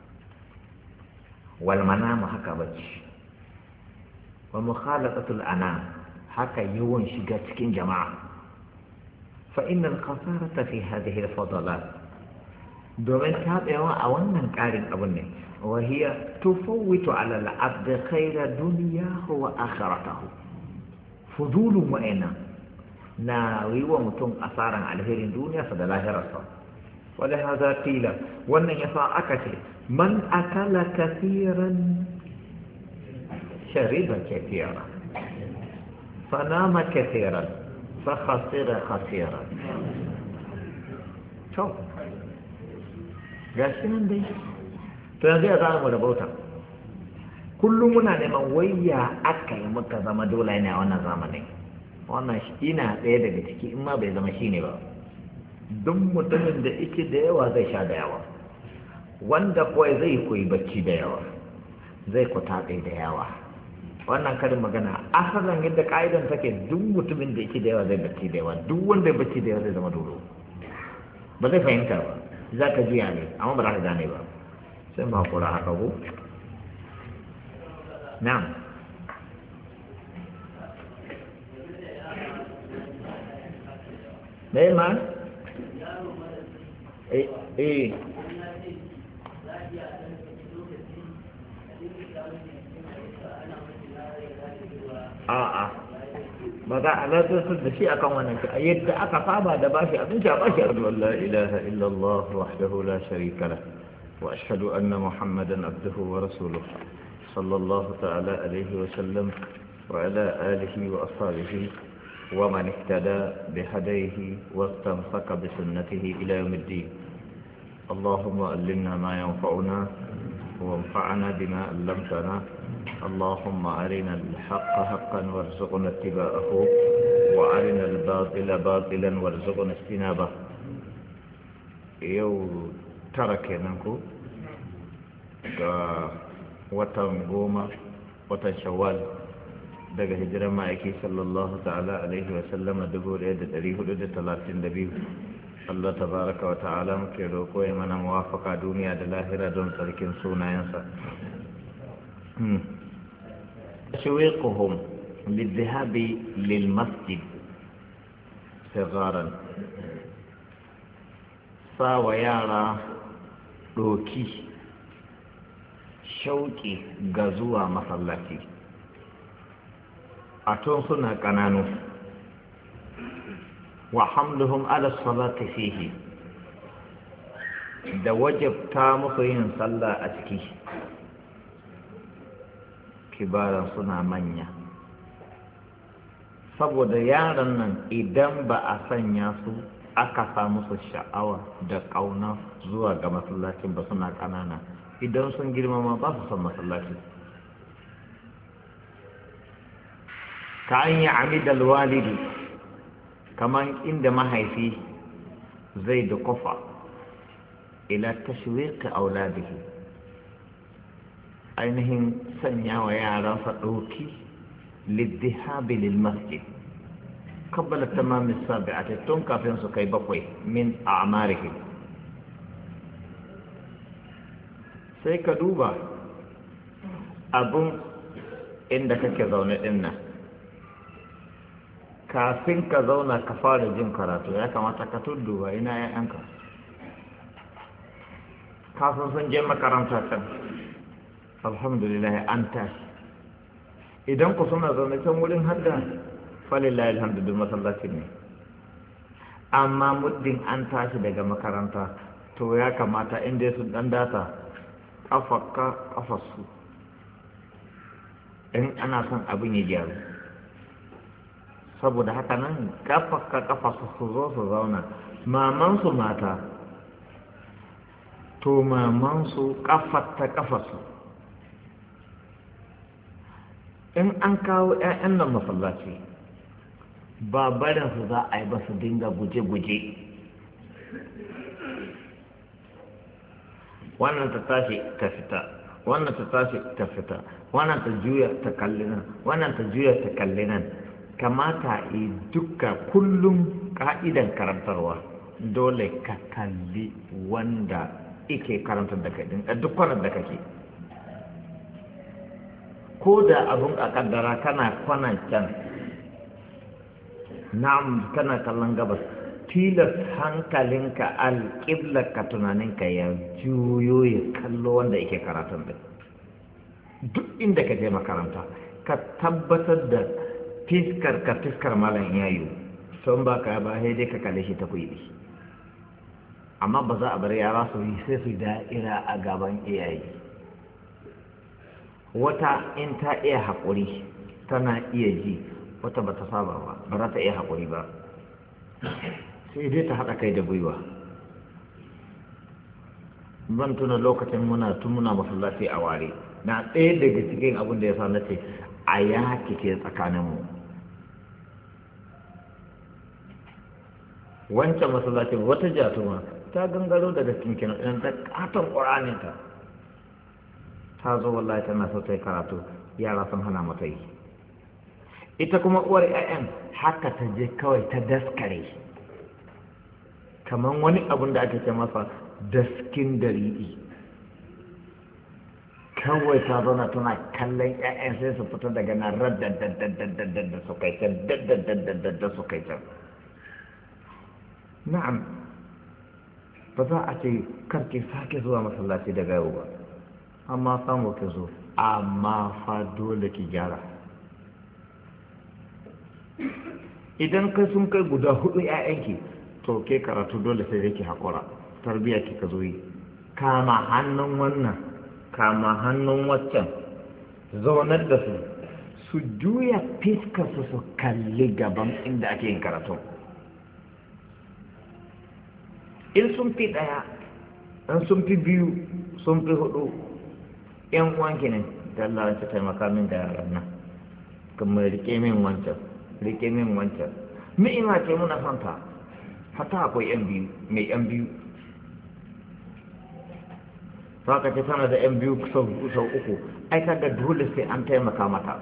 wal manamu haka bacci wa mukhalatatul anam haka yawan shiga cikin jama'a fa innal khasarata fi hadhihi al fadalat domin taɓewa a wannan ƙarin abin ne wahiya tufawwitu ala al-abd khayra dunyahu wa akhiratahu fudulun wa'ina na yi wa mutum asaran alherin duniyarsa da lahirarsa wale haza tila wannan yasa aka ce man akala kathiran shariba kathiran fanama kathiran fa khasira khasiran to gashi nan dai to yanzu ya zama da bauta kullum muna neman wayya aka yi muka zama dole ne a wannan zamanin wannan shi ina ɗaya daga ciki in ma bai zama shi ne ba duk mutumin da ike da yawa zai sha da yawa wanda kawai zai koyi bacci da yawa zai kwataɗe da yawa wannan karin magana asalin yadda ka'idan take duk mutumin da ike da yawa zai bacci da yawa duk wanda ya bacci da yawa zai zama dolo ba zai fahimta ba za ka juya ne amma ba za ka gane ba sai ma kura haka ko na'am me ma a'a ba za a lantarki da shi akan wannan a yadda aka saba da bashi abinci a bashi abin la ilaha illallah wahdahu la sharika lah wa ashhadu anna muhammadan abduhu wa rasuluhu sallallahu ta'ala alaihi wa sallam wa ala alihi wa ashabihi wa man ihtada bihadayhi wastamsaka bi sunnatihi ila yawmiddin allahumma allimna ma yanfa'una وانفعنا بما علمتنا اللهم أرنا الحق حقا وارزقنا اتباعه وأرنا الباطل باطلا وارزقنا اجتنابه يو ترك ننكو watan goma watan shawwal daga hijirar ma'aiki sallallahu ta'ala alaihi wasallama 1432 Allah tabaraka wa ta'ala muke roƙo ya mana muwafaka duniya da lahira don tsarkin sunayensa. Tashwiquhum lidhahabi lil masjid sigaran sawa yara doki shauki ga zuwa masallaci a tun suna ƙananu wa hamluhum ala salati fihi da wajabta musu yin sallah a ciki kibaran suna manya saboda yaran nan idan ba a sanya su aka sa musu sha'awa da ƙauna zuwa ga masallacin ba suna ƙanana idan sun girmama ba su son masallaci ka an yi amidal walidi kamar inda mahaifi zai da kofa ila tashwiqi auladihi ainihin sanya wa yaransa ɗauki liddihabi lil masjid kabbala tamamin sabi'ati tun kafin su kai 7 min a'marihi sai ka duba abun inda kake zaune din nan kafin ka zauna ka fara jin karatu ya kamata ka tudduba ina ƴaƴanka kafin sun je makaranta can alhamdulillah an tashi idan ku suna zaune can wurin hadda falillahi alhamdulillah masallaci ne amma muddin an tashi daga makaranta to ya kamata inda su dan data kafarsu in ana son abin ya gyaru saboda haka nan kafarsu su zo su zauna mamansu mata to mamansu kafarsu in an kawo 'ya'yan nan masallaci ba barinsu za a yi ba su dinga guje-guje wannan ta tashi ta fita wannan ta tashi ta fita wannan ta juya ta kalli nan wannan ta juya ta kalli nan kamata yi duka kullum ka'idan karantarwa dole ka kalli wanda ike karantar da kai a duk kwanar da kake ko da abun a kaddara kana kwanan can na'am kana kallon gabas tilas hankalinka alƙiblarka tunaninka ya juyo ya kallo wanda yake karatun da duk inda ka je makaranta ka tabbatar da fiskar malam yayo sun ba ka ba sai dai ka kalle shi ta kuyi amma ba za a bar yara su yi sai su da'ira a gaban iyaye wata in ta iya haƙuri tana iya ji wata ba ta saba ba ba za ta iya haƙuri ba sai dai ta haɗa kai da gwiwa ban tuna lokacin muna masallaci a ware na ɗaya daga cikin abin da ya sa na ce a yaki ke tsakaninmu wancan masallacin wata jatuma ta gangaro daga cikin ɗan ta ƙaton ƙuraninta ta zo wallahi tana so ta yi karatu yara sun hana mata yi ita kuma uwar 'ya'yan haka ta je kawai ta daskare kamar wani abun da ake ce masa daskin dari'i kawai ta zauna tana kallon 'ya'yan sai su fito daga nan radda su kai can dadda su kai can na'am ba za a ce karki sake zuwa masallaci daga yau ba amma samu ki zo amma fa dole ki gyara idan kai sun kai guda 4 'ya'yanki to ke karatu dole sai ki haƙura tarbiyya ki ka zo yi kama hannun wannan kama hannun waccan zaunar da su juya fiskar su kalli gaban inda ake yin karatu in sun fi ɗaya in sun fi 2 sun fi 4 'yan uwanki ne da Allah ya taimaka min da yaran nan kuma rike min wancan ni'ima ce muna fanta hatta akwai 'yan biyu mai 'yan biyu za ka ce tana da 'yan biyu sau 3 ai kaga dole sai an taimaka mata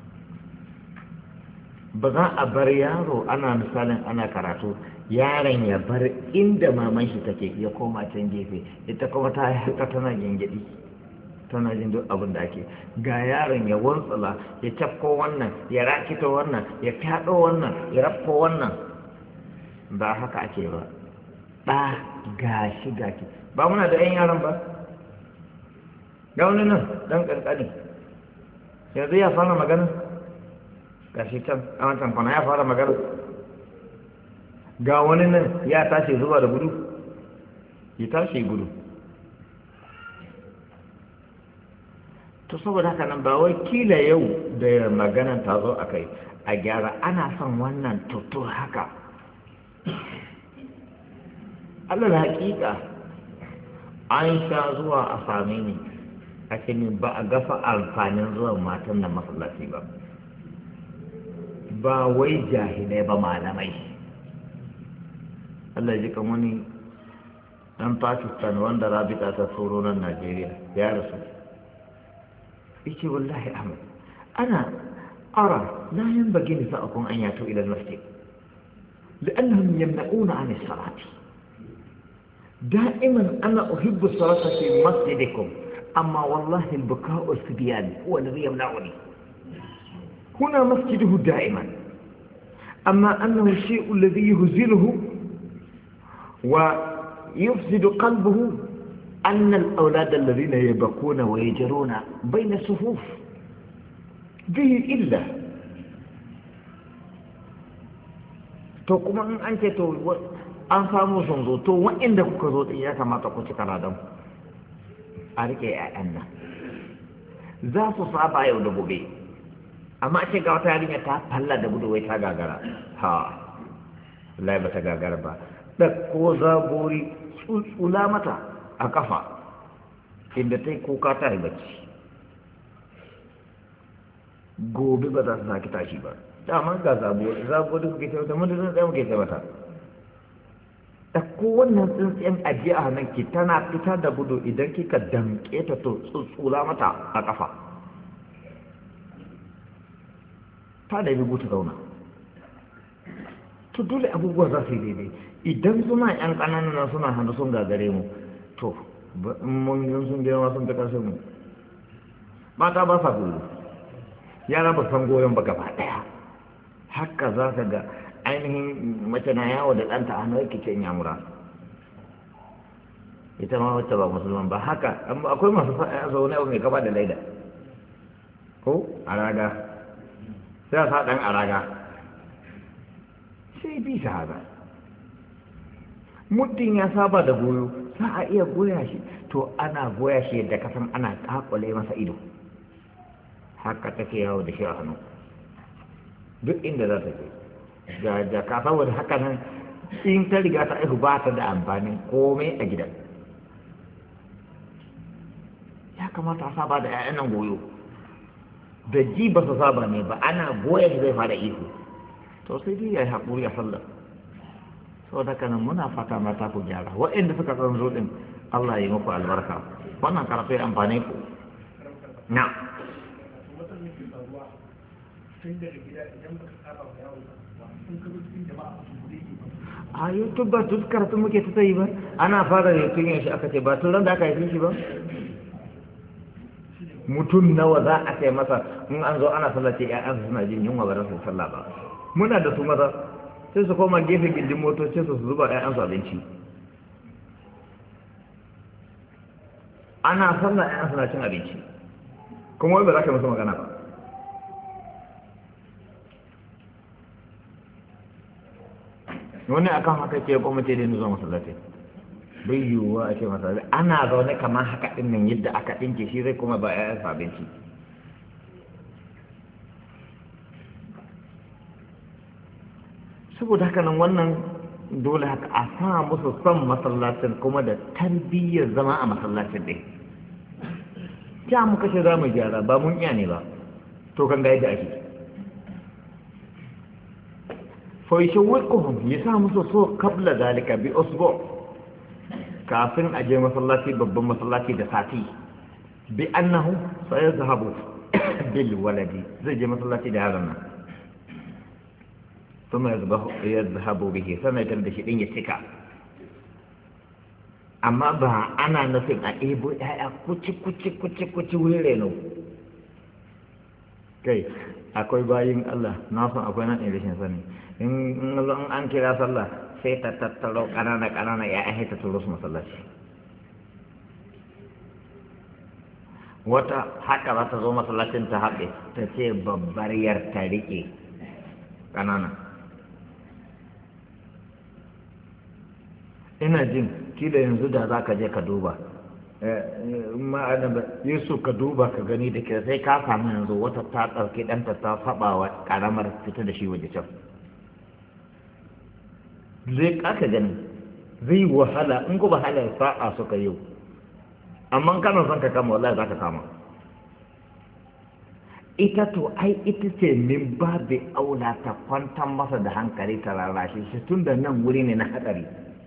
ba za a bar yaro ana misalin ana karatu yaron ya bar inda maman shi take ya koma can gefe ita kuma ta haka tana gingidi tana jin duk abin da ake ga yaron ya wantsala ya cafko wannan ya rakito wannan ya fyaɗo wannan ya rafko wannan ba haka ake ba ɗa gashi ba muna da 'yan yaron ba ga wani nan ɗan ƙanƙani yanzu ya fara magana gashi can a wancan kwana ya fara magana ga wani nan ya tashi zuwa da gudu ya tashi gudu to saboda haka nan ba wai kila yau da maganan ta zo a kai a gyara ana son wannan tutur haka alal haƙiƙa an sha zuwa a same ni a cikin ba a gafa amfanin zuwan matan nan masallaci ba ba wai jahilai ba malamai Allah ji kan wani ɗan Pakistan wanda rabita ta tsoro nan Najeriya ya rasu yake wallahi Ahmad ana ara la yanbaghi nisa'ukum an yatu ila al-masjid لأنهم يمنعون عن الصلاة دائما أنا أحب الصلاة في مسجدكم أما والله البكاء الصبيان هو الذي يمنعني هنا مسجده دائما، أما أنه الشيء الذي يهزله ويفسد قلبه أن الأولاد الذين يبكون ويجرون بين الصفوف به إلا to kuma in an ce to an samu sun zo to waɗanda kuka zo ɗin ya kamata ku ci karadan a riƙe ‘ya'yan nan za su saba yau da gobe amma ce ga wata yarinya ta falla da gudu wai ta gagara ha lai ba ta gagara ba da ko zagori tsula mata a kafa inda ta yi kuka ta yi bacci gobe ba za su sake tashi ba dama ga zagori kuke ta wata mutu zan tsaye muke ta wata da kowannan tsintsiyan ajiye a hannun ki tana fita da gudu idan kika damƙe ta to tsula mata a kafa ta da bibu ta zauna to dole abubuwa za su yi daidai idan suna yan ƙananan suna hannu sun gagare mu to mun yi sun girma sun ta ƙarshen mu mata ba sa goyo yara ba san goyon ba gaba ɗaya haka za ka ga ainihin mace na yawo da ɗanta a hannu yake yamura ita ma wacce ba musulman ba haka akwai masu zaune mai gaba da laida ko a raga sai a sa ɗan a raga sai bi shahada muddin ya saba da goyo za a iya goya shi to ana goya shi yadda kasan ana kakule masa ido haka take yawo da shi a hannu duk inda za ta je ga jaka saboda haka nan in ta riga ta aihu ba ta da amfani komai a gidan ya kamata a saba da 'ya'yan nan goyo da ji ba su saba ne ba ana goya shi zai fara ihu to sai dai ya yi haƙuri a sallar sau da kanan muna fata mata ku gyara waɗanda suka san zo ɗin Allah ya yi muku albarka wannan karfe amfani ku na a youtube ba tun karatu muke ta yi ba ana fara da tun yashi aka ce ba tun ran da aka yi shi ba mutum nawa za a kai masa in an zo ana sallace ƴaƴansu suna jin yunwa ba za su sallah ba muna da su maza sai su koma gefe gindin motocin su zuba ƴaƴansu abinci ana sallah ƴaƴansu na cin abinci kuma wai ba za ka musu magana ba wani akan haka ce gwamnati da zuwa masallaci bai yiwuwa a ce masallaci ana zaune kamar haka ɗin nan yadda aka ɗinke shi zai kuma ba ƴaƴansa abinci saboda haka nan wannan dole haka a sa musu son masallacin kuma da tarbiyyar zama a masallacin ɗin ta muka ce za mu gyara ba mun iya ne ba to kan ga yadda ake faishawwikuhum ya sa musu so kabla zalika bi usbu kafin a je masallaci babban masallaci da sati bi annahu sayazhabu bil waladi zai je masallaci da yaron nan kuma yazhabu bihi sanatan da shi din ya cika amma ba ana nufin a ebo yaya kuci wurin reno kai akwai bayin Allah na san akwai nan rashin sani in an kira sallah sai ta tattaro ƙanana ya ta turo su masallaci wata haka za ta zo masallacin ta haɗe ta ce babbar yar ta riƙe ƙanana ina jin kila yanzu da za ka je ka duba Yusuf ka duba ka gani da ke sai ka samu yanzu wata ta ɗauki ɗanta ta faɓa wa ƙaramar fita da shi waje can zai ƙasa gani zai wahala in ku ba halar sa'a suka yau amma kana son ka kama wallahi za ka kama ita to ai ita ce min babu aula ta kwantar masa da hankali ta rarrashe shi tun da nan wuri ne na haɗari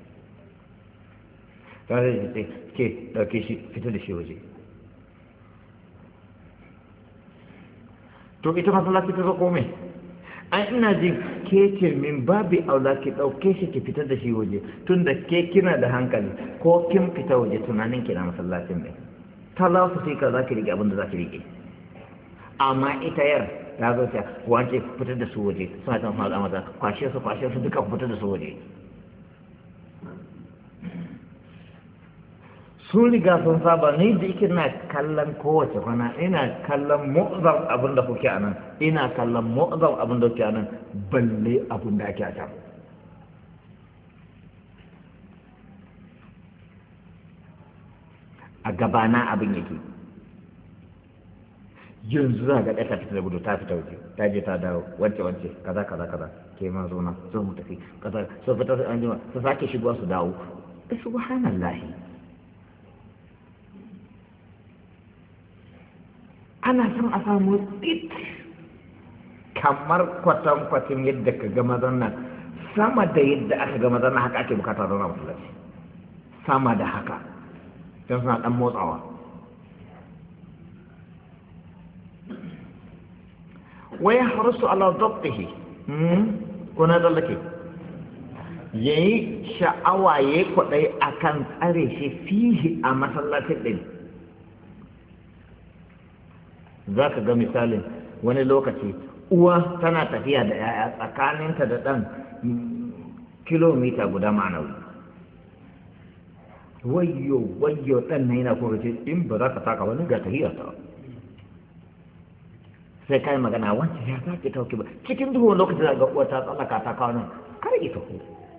ta zai ce ke ɗauke shi fita da shi waje to ita masallaci ta zo kome an ina jin ke ce min babu aula ki ɗauke shi ki fita da shi waje tun da ke kina da hankali ko kin fita waje tunanin kina masallacin ne ta za su sai ka za ki rike abin da za ki rike amma ita yar ya zo ta wance fitar da su waje suna kan faɗa mata kwashe su duka fitar da su waje sun riga sun saba ni da yake na kallon kowace kwana ina kallon mu'azzam abin da kuke a nan ina kallon mu'azzam abin da kuke a nan balle abin da ake a can a gabana abin yake yanzu za ga ɗaya ta fita da gudu ta fita wuce ta je ta dawo wance kaza ke ma zo na zo mu tafi kaza so fita an jima su sake shigowa su dawo subhanallahi ana son a samu tsit kamar kwatankwacin yadda ka ga mazan nan sama da yadda aka ga mazan nan haka ake bukata zauna masallaci sama da haka don suna ɗan motsawa wai harsu ala zabtihi ko na tsallake ya yi sha'awa ya yi kwaɗai a kan tsare shi fihi a masallacin ɗin za ka ga misalin wani lokaci uwa tana tafiya da 'ya'ya tsakaninta da ɗan kilomita guda ma'anawi wayyo ɗan na yana kuma ce in ba za ka taka wani ga tahiyarta sai kai magana wancan ya za ki tauki ba cikin duhu lokacin da ga uwa ta tsallaka ta kawo nan kar ita ko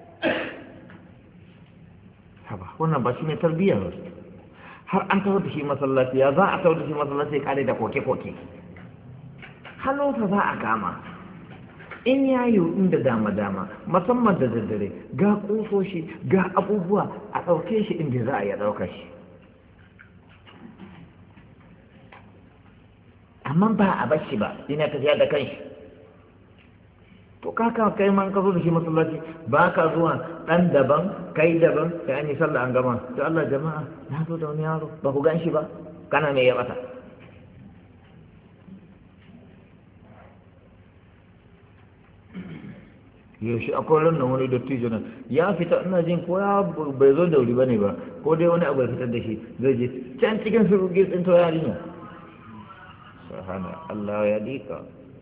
haba wannan ba shi ne tarbiyyar har an tawar da shi masallaci ya za a tawar da shi masallaci kare da koke-koke hannunsa za a kama in ya yi inda dama-dama musamman da daddare ga kusoshi ga abubuwa a ɗauke shi inda za a iya ɗaukar shi amma ba a bar shi ba yana tafiya da kanshi to kaka kai man ka zo da shi masallaci ba ka zuwa ɗan daban kai daban sai an yi sallah an gama to Allah jama'a na zo da wani yaro ba ku gan shi ba kana me ya bata yaushe akwai ranar wani dattijo nan ya fita ina jin ko ya bai zo da wuri ba ne ba ko dai wani abu ya fitar da shi zai je can cikin surugi tsinto yarinya sahana Allah ya dika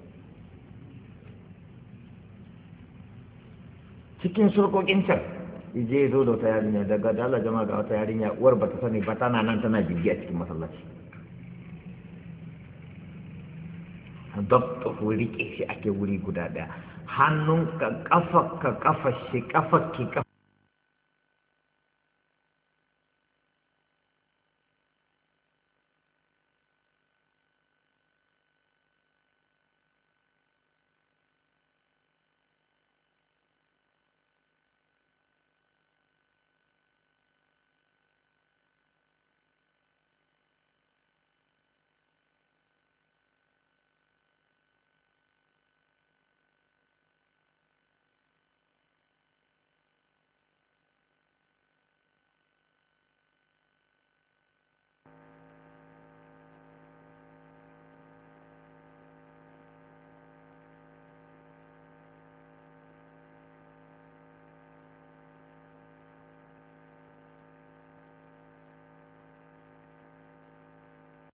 cikin surkokin can je zo da wata yarinya daga dala jama'a ga wata yarinya uwar ba ta sani ba tana nan tana jirgi a cikin masallaci dabta ko rike shi ake wuri guda daya hannun ka kafa shi kafa ki kafa